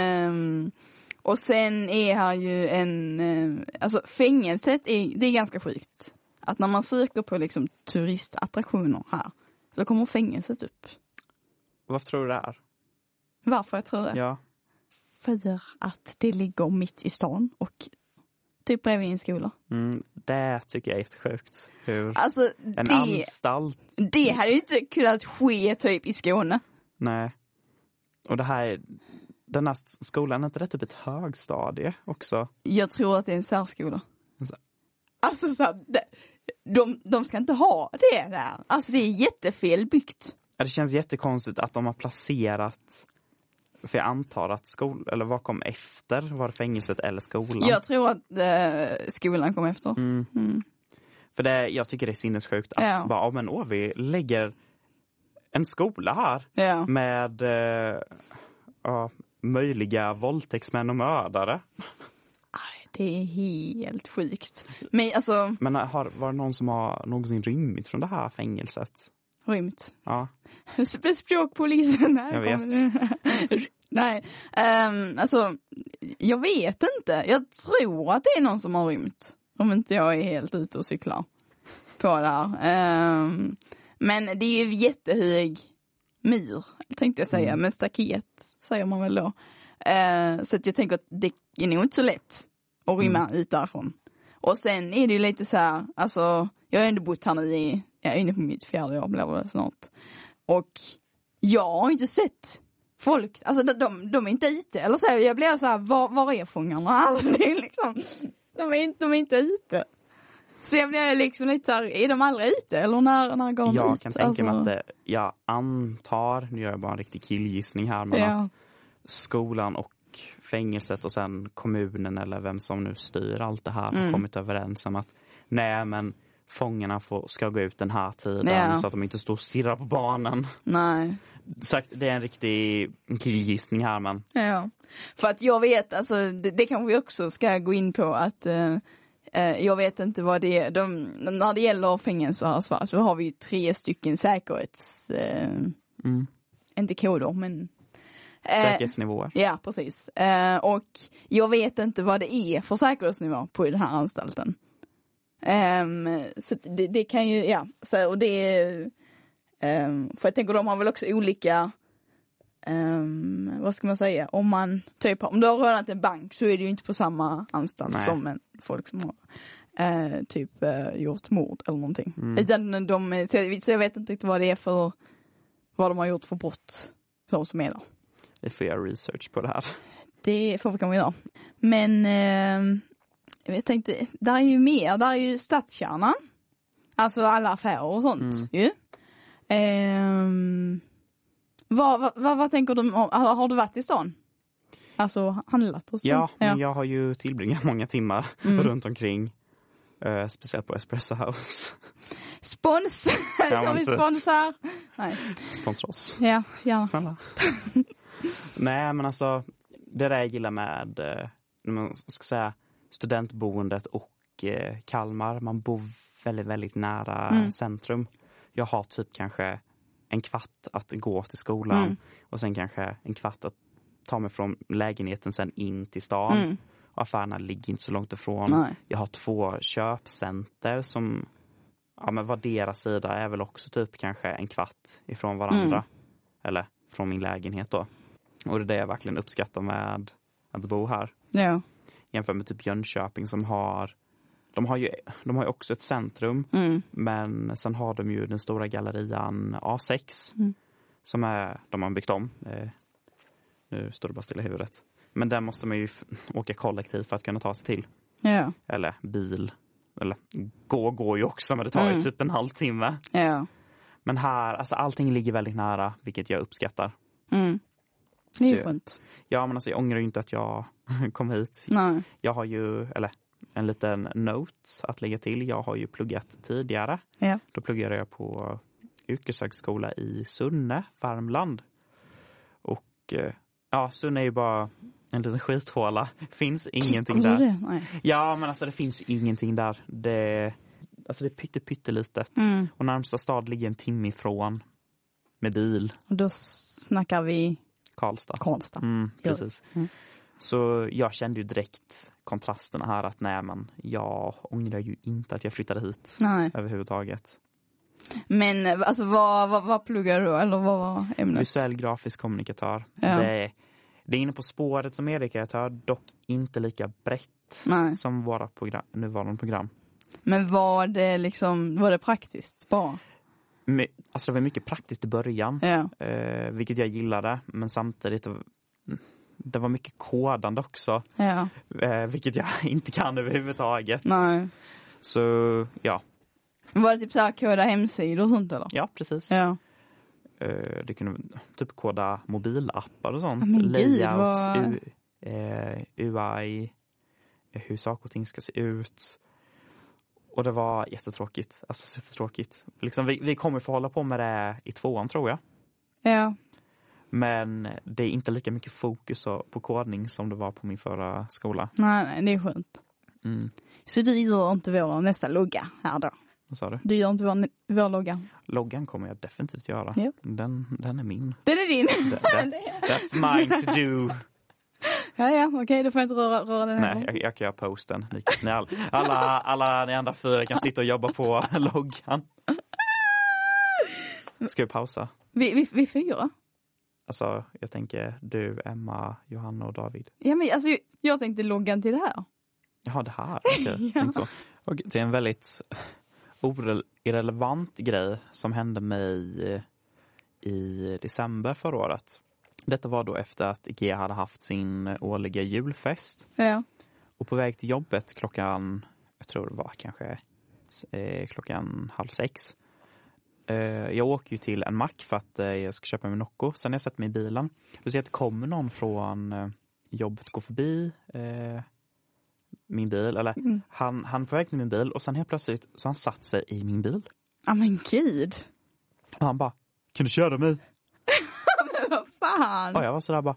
Och sen är här ju alltså fängelset det är ganska sjukt. Att när man söker på liksom turistattraktioner här så kommer fängelset upp. Varför tror du det är? Varför jag tror det? Ja. För att det ligger mitt i stan och typ bredvid en skola. Det tycker jag är jättesjukt. Alltså, anstalt. Det hade ju inte kunnat ske typ i Skåne. Nej. Och den här skolan, är inte det typ ett högstadie också? Jag tror att det är en särskola. Alltså så de ska inte ha det där. Alltså det är jättefel byggt. Ja, det känns jättekonstigt att de har placerat, för jag antar att eller vad kom efter? Var det fängelset eller skolan? Jag tror att skolan kom efter. För jag tycker det är sinnessjukt att vi lägger en skola här med möjliga våldtäktsmän och mördare. Det är helt sjukt. Men alltså... Men var det någon som har någonsin rymt från det här fängelset? Rymt? Ja. Språkpolisen här. Jag vet. Nej, alltså jag vet inte. Jag tror att det är någon som har rymt. Om inte jag är helt ute och cyklar på det här. Men det är ju jättehög mur, tänkte jag säga. Men staket säger man väl då. Så att jag tänker att det är nog inte så lätt att rymma ut därifrån. Och sen är det ju lite så här, alltså jag har ändå bott här nu jag är inne på mitt 4:e år blir det snart. Och jag har inte sett folk, alltså de är inte ute. Eller så här, jag blir så här, var är fångarna? Alltså det är liksom, de är inte ute. Så jag blir liksom lite så här, är de aldrig ute? Eller när går de ut? Jag kan tänka mig att jag antar, nu gör jag bara en riktig killgissning här, men att skolan och fängelset och sen kommunen eller vem som nu styr allt det här har kommit överens om att nej, men fångarna ska gå ut den här tiden så att de inte står och stirrar på barnen. Nej. Sagt, det är en riktig killgissning här, men... Ja, för att jag vet, alltså det kanske vi också ska gå in på att jag vet inte vad det är. När det gäller fängelser så har vi ju 3 stycken säkerhets... inte koder, men... säkerhetsnivåer. Ja, precis. Och jag vet inte vad det är för säkerhetsnivå på den här anstalten. Så det kan ju, ja. Så, och det för jag tänker de har väl också olika, vad ska man säga, om du har rörat en bank så är det ju inte på samma anstalt som folk som har gjort mord eller någonting. Utan så jag vet inte riktigt vad det är för, vad de har gjort för brott så som är där. Vi får göra research på det här. Det får vi kanske göra. Men jag tänkte, där är ju mer. Där är ju stadskärnan. Alltså alla affärer och sånt. Ju. Vad tänker du om? Har du varit i stan? Alltså handlat och så? Ja, men jag har ju tillbringat många timmar runt omkring. Speciellt på Espresso House. Spons! Ska vi sponsar? Nej. Sponsra oss. Ja, gärna. Snälla. Nej, men alltså det där jag gillar med man ska säga studentboendet och Kalmar, man bor väldigt, väldigt nära centrum. Jag har typ kanske en kvart att gå till skolan och sen kanske en kvart att ta mig från lägenheten sen in till stan. Affärerna ligger inte så långt ifrån. Nej. Jag har 2 köpcenter som men vardera sida är väl också typ kanske en kvart ifrån varandra. Eller från min lägenhet då. Och det är det jag verkligen uppskattar med att bo här. Ja. Jämfört med typ Jönköping som de har ju också ett centrum. Men sen har de ju den stora gallerian A6. Som de har byggt om. Nu står det bara stilla i huvudet. Men där måste man ju åka kollektivt för att kunna ta sig till. Ja. Eller bil. Eller går ju också, men det tar ju typ en halvtimme. Ja. Men här, alltså allting ligger väldigt nära, vilket jag uppskattar. Det är skönt. Ja, men alltså jag ångrar ju inte att jag kom hit. Nej. Jag har ju, en liten note att lägga till. Jag har ju pluggat tidigare. Ja. Då pluggade jag på yrkeshögskola i Sunne, Värmland. Och Sunne är ju bara en liten skithåla. Finns ingenting där. Det? Nej. Ja, men alltså det finns ju ingenting där. Det är pyttelitet. Och närmsta stad ligger en timme ifrån med bil. Och då snackar vi Karlstad. Precis. Så jag kände ju direkt kontrasterna här att jag ångrar ju inte att jag flyttade hit överhuvudtaget. Men alltså vad pluggar du då? Eller vad var ämnet? Visuell grafisk kommunikatör. Ja. Det är inne på spåret som mediekeratör, dock inte lika brett som våra nuvarande program. Men var det praktiskt bara? Alltså det var mycket praktiskt i början, vilket jag gillade, men samtidigt det var mycket kodande också, vilket jag inte kan överhuvudtaget. Nej. Så, ja. Var det typ så här koda hemsidor och sånt eller? Ja, precis. Ja. Det kunde typ koda mobilappar och sånt. Layouts, UI, hur saker och ting ska se ut. Och det var jättetråkigt. Alltså supertråkigt. Liksom, vi kommer få hålla på med det i 2:an tror jag. Ja. Men det är inte lika mycket fokus på kodning som det var på min förra skola. Nej, det är skönt. Så du gör inte vår nästa logga här då? Vad sa du? Du gör inte vår logga? Loggan kommer jag definitivt göra. Ja. Den är min. Den är din? That's mine to do. Ja, okej, då får jag inte röra den här. Nej, jag kan göra posten. Alla ni andra 4 kan sitta och jobba på loggan. Ska vi pausa? Vi 4? Alltså, jag tänker du, Emma, Johanna och David. Ja, men alltså, jag tänkte loggan till det här. Ja, det här. Okay, Ja. så. Och det är en väldigt irrelevant grej som hände mig i december förra året. Detta var då efter att IKEA hade haft sin årliga julfest. Ja. Och på väg till jobbet klockan, jag tror det var kanske klockan 5:30. Jag åker ju till en mack för att jag ska köpa mig Nocco. Sen när jag sätter mig i bilen, då ser jag att det kommer någon från jobbet gå förbi min bil. Eller han på väg till min bil och sen helt plötsligt så har han satt sig i min bil. Ja, men gud. Och han bara, kan du köra mig? Men vad fan? Och jag var sådär bara,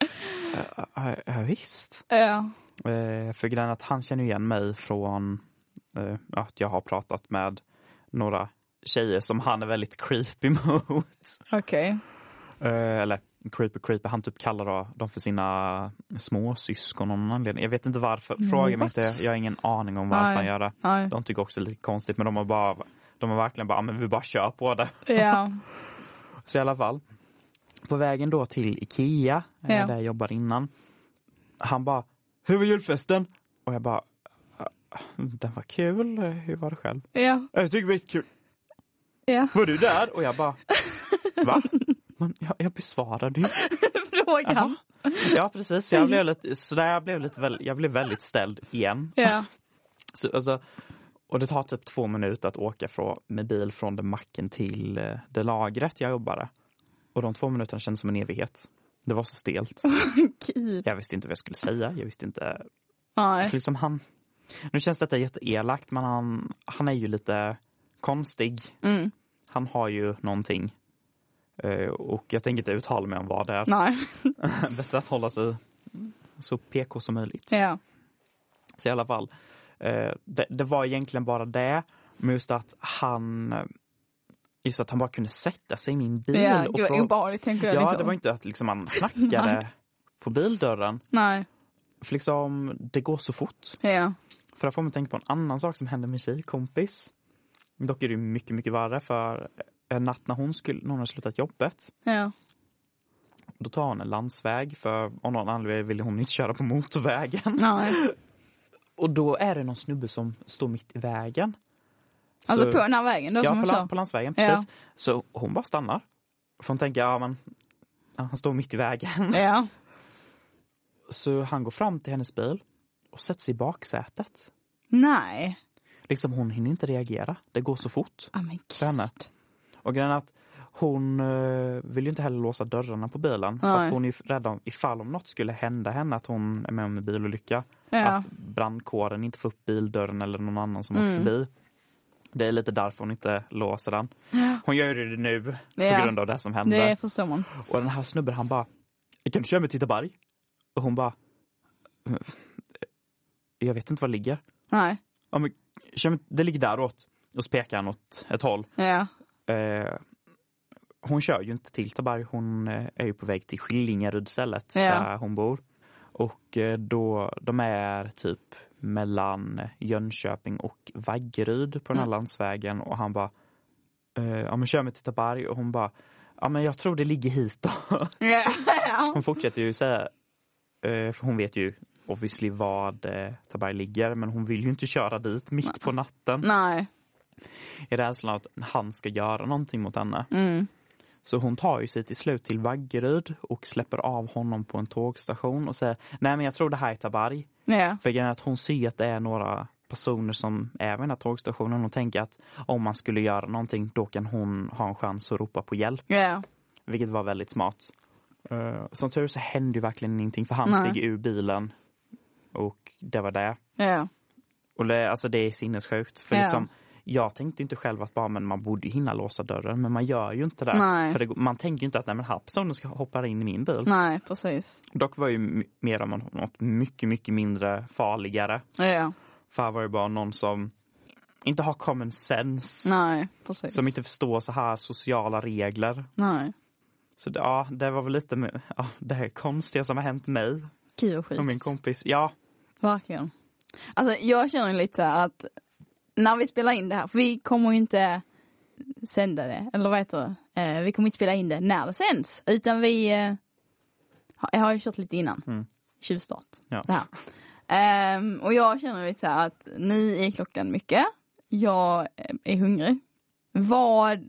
ja visst. Ja. För grejen att han känner igen mig från att jag har pratat med några tjejer som han är väldigt creepy mot. Okej. Eller creepy. Han typ kallar dem för sina småsyskon av någon anledning. Jag vet inte varför. Fråga mig inte. Jag har ingen aning om varför han gör det. Nej. De tycker också lite konstigt. Men de har verkligen bara, men vi bara kör på det. Ja. Så i alla fall. På vägen då till IKEA. Där jag jobbade innan. Han bara, hur var julfesten? Och jag bara, den var kul. Hur var det själv? Ja. Jag tycker det var kul. Ja. Var du där? Och jag bara, va? Men jag besvarade ju. Frågan. Ja, precis. Jag blev väldigt ställd igen. Ja. Så, alltså, och det tar typ 2 minuter att åka med bil från den macken till det lagret jag jobbade. Och de 2 minuterna kändes som en evighet. Det var så stelt. Jag visste inte vad jag skulle säga. Jag visste inte. Nej. För liksom nu känns detta jätteelakt, men han är ju lite konstig. Mm. Han har ju någonting. Och jag tänker inte uttala mig om vad det är. Nej. Bättre att hålla sig så PK som möjligt. Ja. Så i alla fall. Det var egentligen bara det. Men just att han bara kunde sätta sig i min bil. Ja, det var obehagligt, tänker jag. Ja, liksom. det var inte att liksom han knackade på bildörren. Nej. För liksom, det går så fort. Ja. För att få mig att tänka på en annan sak som hände med sin kompis. Dock är det mycket, mycket värre. För en natt när hon hade slutat jobbet. Ja. Då tar hon en landsväg. För av någon anledning ville hon inte köra på motorvägen. Nej. Och då är det någon snubbe som står mitt i vägen. Alltså på den här vägen då, som på landsvägen, ja. Precis. Så hon bara stannar. För hon tänker, han står mitt i vägen. Ja. Så han går fram till hennes bil och sätter sig i baksätet. Nej. Liksom hon hinner inte reagera. Det går så fort. Ja, men för henne. Och grejen är att hon vill ju inte heller låsa dörrarna på bilen. För att hon är rädd om, ifall om något skulle hända henne, att hon är med om en bilolycka. Ja. Att brandkåren inte får upp bildörren eller någon annan som åker förbi. Det är lite därför hon inte låser den. Hon gör det nu på grund av det som hände. Det förstår man. Och den här snubben, han bara, kan du köra mig till Taberg? Och hon bara, jag vet inte var det ligger. Nej. Ja, men, det ligger däråt. Och så pekar han åt ett håll. Ja. Hon kör ju inte till Taberg. Hon är ju på väg till Skillingaryd stället där hon bor. Och då, de är typ mellan Jönköping och Vaggeryd på den här landsvägen. Och han bara, men kör mig till Taberg. Och hon bara, ja men jag tror det ligger hit då. Hon fortsätter ju säga, för hon vet ju obviously vad Taberg ligger. Men hon vill ju inte köra dit mitt på natten. Nej. I rädslan att han ska göra någonting mot henne. Mm. Så hon tar ju sig till slut till Vaggeryd och släpper av honom på en tågstation och säger, nej men jag tror det här är Taberg. Ja. För grejen är att hon ser att det är några personer som är vid den här tågstationen och tänker att om man skulle göra någonting då kan hon ha en chans att ropa på hjälp. Ja. Vilket var väldigt smart. Som tur så hände ju verkligen ingenting för han steg ur bilen och det var det. Ja. Och det är sinnessjukt för liksom jag tänkte inte själv att men man borde hinna låsa dörren. Men man gör ju inte det. Nej. För man tänker ju inte att den här personen ska hoppa in i min bil. Nej, precis. Dock var ju mer om något mycket, mycket mindre farligare. Ja. För var ju bara någon som inte har common sense. Nej, precis. Som inte förstår så här sociala regler. Nej. Så det var väl lite det här konstiga som har hänt mig. Gud och skit. Och min kompis. Ja. Verkligen. Alltså jag känner lite så här att när vi spelar in det här, för vi kommer ju inte sända det. Eller vad heter det? Vi kommer inte spela in det när det sänds. Utan vi har ju kört lite innan. Tjuvstart. Ja. Det här. Och jag känner lite så här att nu är klockan mycket. Jag är hungrig. Vad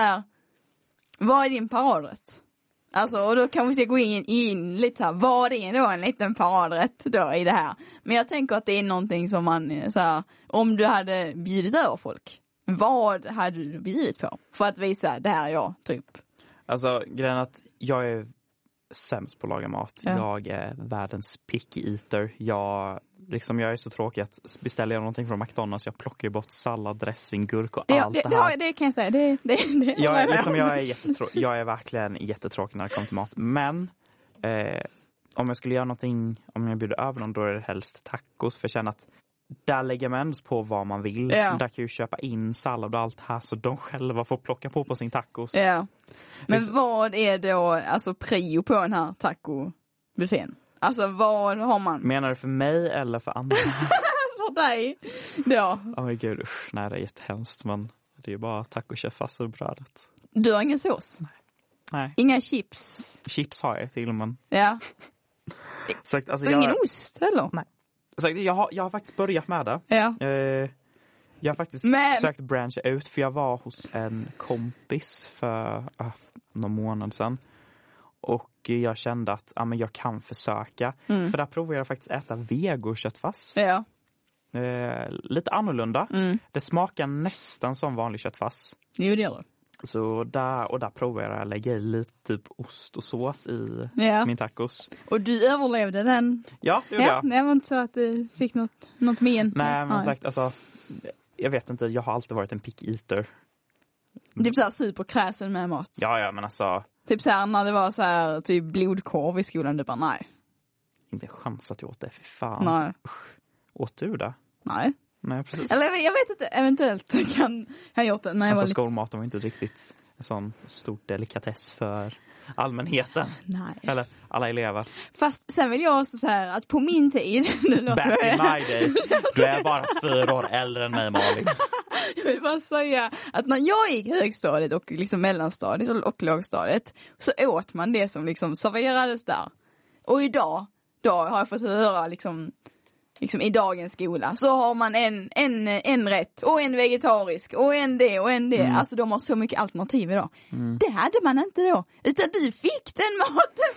är din paradrätt? Alltså, och då kan vi gå in lite här. Vad är då en liten paradrätt då i det här? Men jag tänker att det är någonting som man så här, om du hade bjudit över folk, vad hade du bjudit på? För att visa, det här är jag, typ. Alltså, grejen är att jag är sämst på att laga mat. Ja. Jag är världens picky eater. Jag är så tråkig att beställer jag någonting från McDonald's, jag plockar ju bort sallad, dressing, gurk och allt det här. Det kan jag säga. Jag är verkligen jättetråkig när det kommer till mat. Men om jag skulle göra någonting, om jag bjuder över någon, då är det helst tacos. För jag känner att där lägger man ändå på vad man vill. Ja. Där kan ju köpa in sallad och allt här, så de själva får plocka på sin tacos. Ja. Men vad är då alltså prio på den här taco-buffén? Alltså vad har man? Menar du för mig eller för andra? För dig. Ja. Åh gud, usch, nej, det är jättehemskt, men det är ju bara tacoköttfärs och brödet. Du har ingen sås? Nej. Inga chips? Chips har jag till, men... Ja. Sagt, alltså, ingen ost, eller? Nej. Sagt, jag har faktiskt börjat med det. Ja. Jag har faktiskt försökt branscha ut, för jag var hos en kompis för någon månad sedan. Och jag kände att jag kan försöka. För där provade jag faktiskt äta vegoköttfärs. Ja. Lite annorlunda. Det smakar nästan som vanlig köttfärs. Jo, det gör det. Så där provade jag att lägga i lite typ ost och sås i min tacos. Och du överlevde den? Ja, det gjorde jag. Det var inte så att du fick något men. Nej, men sagt, alltså, jag vet inte, jag har alltid varit en picky eater. Typ såhär superkräsen med mat. Ja, men alltså... Typ såhär när det var såhär typ blodkorv i skolan, du bara nej. Inte en chans att jag åt det, för fan. Nej. Åt du det? Nej. Nej, precis. Eller jag vet inte, eventuellt kan jag gjort det när jag var skolmaten var inte riktigt en sån stor delikatess för allmänheten. Nej. Eller alla elever. Fast sen vill jag också säga att på min tid... Back in my days. Du är bara 4 år äldre än mig, Malin. Jag vill bara säga att när jag gick högstadiet och liksom mellanstadiet och lågstadiet, så åt man det som liksom serverades där. Och idag, då har jag fått höra liksom i dagens skola så har man en rätt och en vegetarisk och en det och en det. Alltså de har så mycket alternativ idag. Det hade man inte då. Utan du fick den maten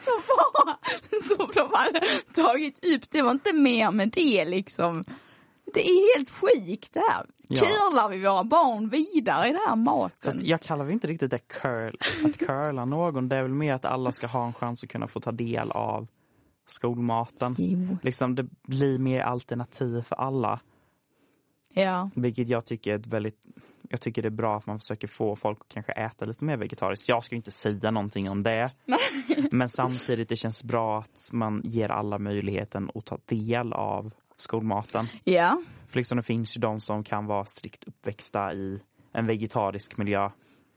som de hade tagit upp. Det var inte mer med det liksom. Det är helt sjukt det här. Ja. Curlar vi våra barn vidare i den här maten? Fast jag kallar inte riktigt det att curla någon. Det är väl mer att alla ska ha en chans att kunna få ta del av skolmaten. Liksom det blir mer alternativ för alla. Ja. Vilket jag tycker är jag tycker det är bra att man försöker få folk att kanske äta lite mer vegetariskt. Jag ska inte säga någonting om det. Men samtidigt det känns bra att man ger alla möjligheten att ta del av skolmaten. Ja. För liksom det finns ju de som kan vara strikt uppväxta i en vegetarisk miljö.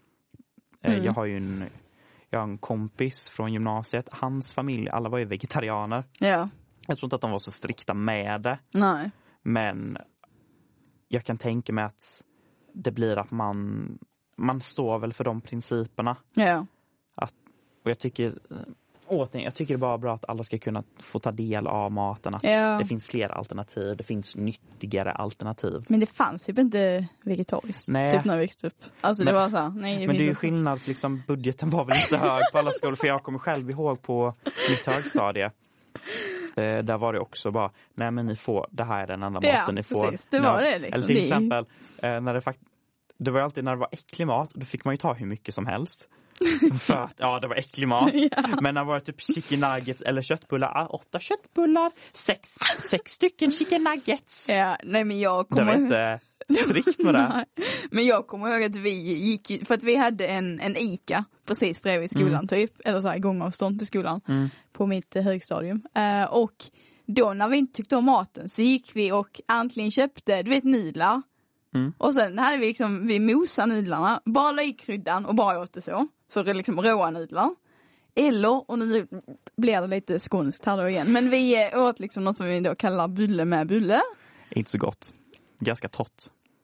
Jag har en kompis från gymnasiet. Hans familj, alla var ju vegetarianer. Ja. Jag tror inte att de var så strikta med det. Nej. Men jag kan tänka mig att det blir att man står väl för de principerna. Ja. Och jag tycker det är bara bra att alla ska kunna få ta del av maten. Det finns fler alternativ. Det finns nyttigare alternativ. Men det fanns ju inte vegetariskt. Nej. Typ när vi växte upp. Alltså det var så här, nej. Men det är ju skillnad, liksom, budgeten var väl inte så hög på alla skolor. För jag kommer själv ihåg på mitt högstadie. Där var det också bara, nej men ni får, det här är den enda maten ni får. Precis, det var det liksom. Eller till exempel, det var alltid när det var äcklig mat, då fick man ju ta hur mycket som helst. För att, det var äcklig mat. Men när det var typ chicken nuggets eller köttbullar, 8 köttbullar, 6 stycken chicken nuggets. Ja, nej men jag kommer... Det var inte strikt med det. Men jag kommer ihåg att vi gick, för att vi hade en ICA precis bredvid skolan typ, eller så här gångavstånd till skolan på mitt högstadium. Och då när vi inte tyckte om maten så gick vi och antingen köpte, nudlar. Och sen hade vi mosade nudlarna, bara la i kryddan och bara åt det så. Så det är liksom råa nudlar. Eller, och nu blir det lite skånskt här då igen, men vi åt liksom något som vi då kallar bulle med bulle. Inte så gott. Ganska torrt.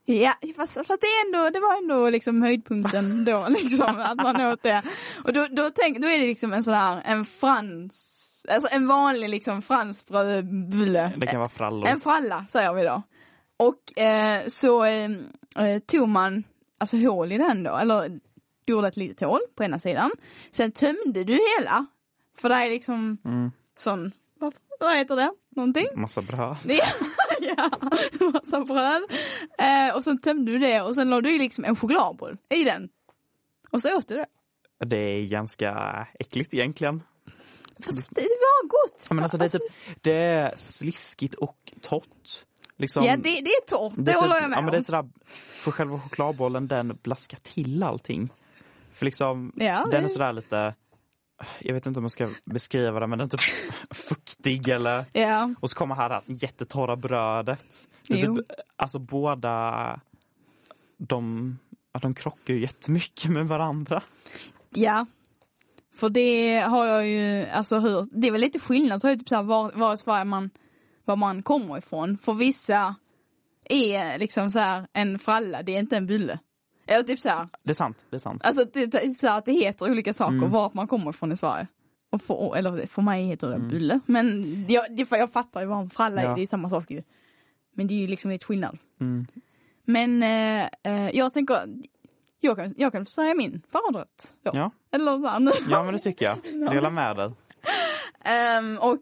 Ja, fast det var ändå liksom höjdpunkten då, liksom, att man åt det. Och då är det liksom en sån här, en vanlig liksom franskbrödbulle. Det kan vara frallor. En fralla, säger vi då. Och så tog man alltså hål i den då, eller gjorde ett litet hål på ena sidan. Sen tömde du hela, för det är liksom sån, vad heter det? Någonting? Massa bröd. Ja, massa bröd. Och sen tömde du det och sen la du liksom en chokladboll i den. Och så åt du det. Det är ganska äckligt egentligen. Fast det var gott. Ja, men alltså, det är sliskigt och torrt. Liksom, ja, det är torrt, det håller jag med om. Men det är sådär, för själva chokladbollen, den blaskar till allting. För liksom, den är sådär lite, jag vet inte om jag ska beskriva det, men den är typ fuktig eller... Ja. Och så kommer här det jättetorra brödet. Det är typ, alltså båda, de krockar ju jättemycket med varandra. Ja. För det har jag ju alltså hört. Det är väl lite skillnad, så är det typ såhär var man kommer ifrån. För vissa är liksom så här en fralla, det är inte en bulle. Eller typ så här. Det är sant. Alltså det är typ så här att det heter olika saker var man kommer ifrån i Sverige. Och för mig heter det bulle. Men jag fattar ju vad en fralla är, det är samma sak ju. Men det är ju liksom lite skillnad. Men jag tänker, jag kan säga min paradrätt. Ja. Eller vad? Ja, men det tycker jag. Jag delar med dig. Och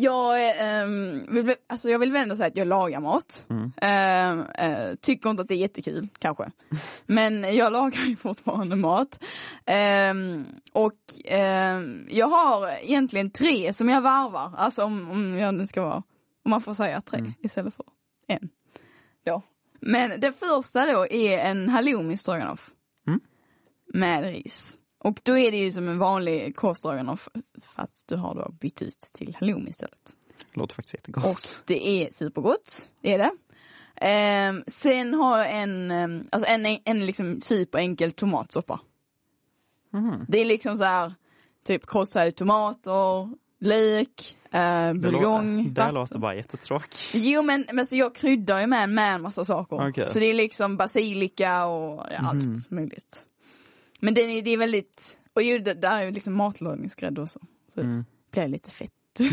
jag vill ändå säga att jag lagar mat. Tycker inte att det är jättekul kanske. Men jag lagar ju fortfarande mat. Jag har egentligen 3 som jag varvar. Alltså om jag nu ska vara, om man får säga 3 istället för 1. Då. Men det första då är en halloumi stroganoff med ris. Och då är det ju som en vanlig korvstroganoff, fast du har då bytt ut till halloumi istället. Låter faktiskt jättegott. Och det är supergott, det är det. Sen har jag en liksom superenkel tomatsoppa. Det är liksom så här typ krossade tomater, lök, buljong. Det låter bara jättetråkigt. Jo, men så jag kryddar ju med en massa saker. Okay. Så det är liksom basilika och allt möjligt. Men det är väldigt, och ju där är ju liksom matlagningsgrädde och så det blir lite fett.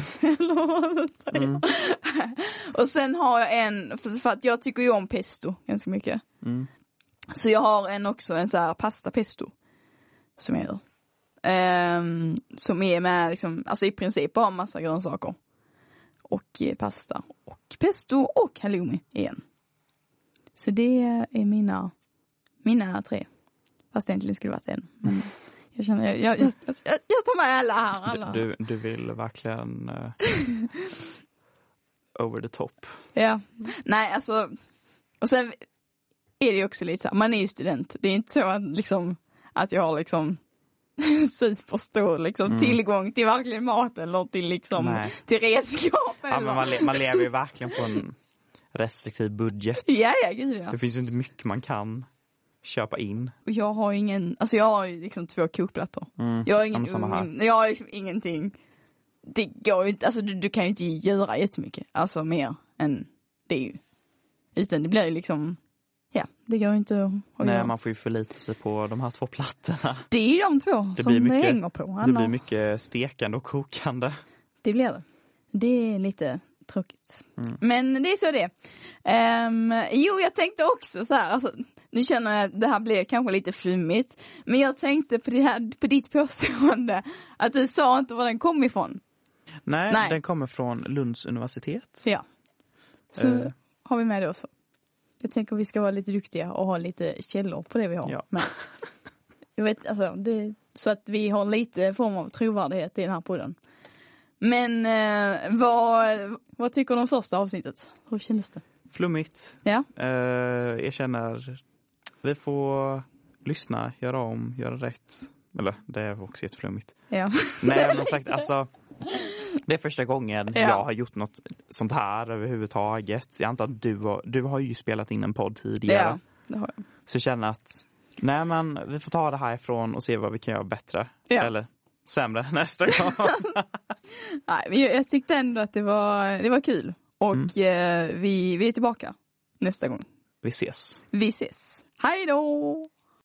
Och sen har jag en, för att jag tycker ju om pesto ganska mycket. Så jag har också en så här pasta pesto som jag gör. Som är med liksom, alltså i princip bara massa grönsaker. Och pasta och pesto och halloumi igen. Så det är mina 3. Fast det egentligen skulle varit en. Men jag känner, jag tar med alla. Du vill verkligen over the top. Ja. Nej, alltså. Och sen är det ju också lite så här, man är ju student. Det är inte så att liksom att jag har liksom superstor liksom tillgång till verkligen mat eller till liksom till redskap. Ja, men man lever ju verkligen på en restriktiv budget. Ja, gud ja. Det finns ju inte mycket man kan köpa in. Och jag har jag har ju liksom 2 kokplattor. Jag har ingen jag har liksom ingenting. Det går ju inte, alltså du kan ju inte göra jättemycket. Alltså mer än det ju. Utan det blir ju liksom, det går ju inte att göra. Man får ju förlita sig på de här 2 plattorna. Det är ju de 2 som det hänger på. Det blir mycket stekande och kokande. Det blir det. Det är lite tråkigt. Men det är så det. Jo, jag tänkte också så här, alltså, nu känner jag att det här blir kanske lite flummigt, men jag tänkte på ditt påstående att du sa inte var den kom ifrån. Nej. Den kommer från Lunds universitet. Ja. Så har vi med det också. Jag tänker att vi ska vara lite duktiga och ha lite källor på det vi har. Ja. Men jag vet, alltså, så att vi har lite form av trovärdighet i den här podden. Men vad tycker du om första avsnittet? Hur kändes det? Flummigt. Ja. Jag känner vi får lyssna, göra om, göra rätt. Eller det är också jätteflummigt. Ja. Nej, men sagt, alltså det är första gången jag har gjort något sånt här överhuvudtaget. Jag antar att du har ju spelat in en podd tidigare. Ja, det har jag. Så jag känner att men vi får ta det härifrån och se vad vi kan göra bättre. Ja. Eller sämre nästa gång. Nej, men jag tyckte ändå att det var kul. Och vi är tillbaka nästa gång. Vi ses. Vi ses. Hej då!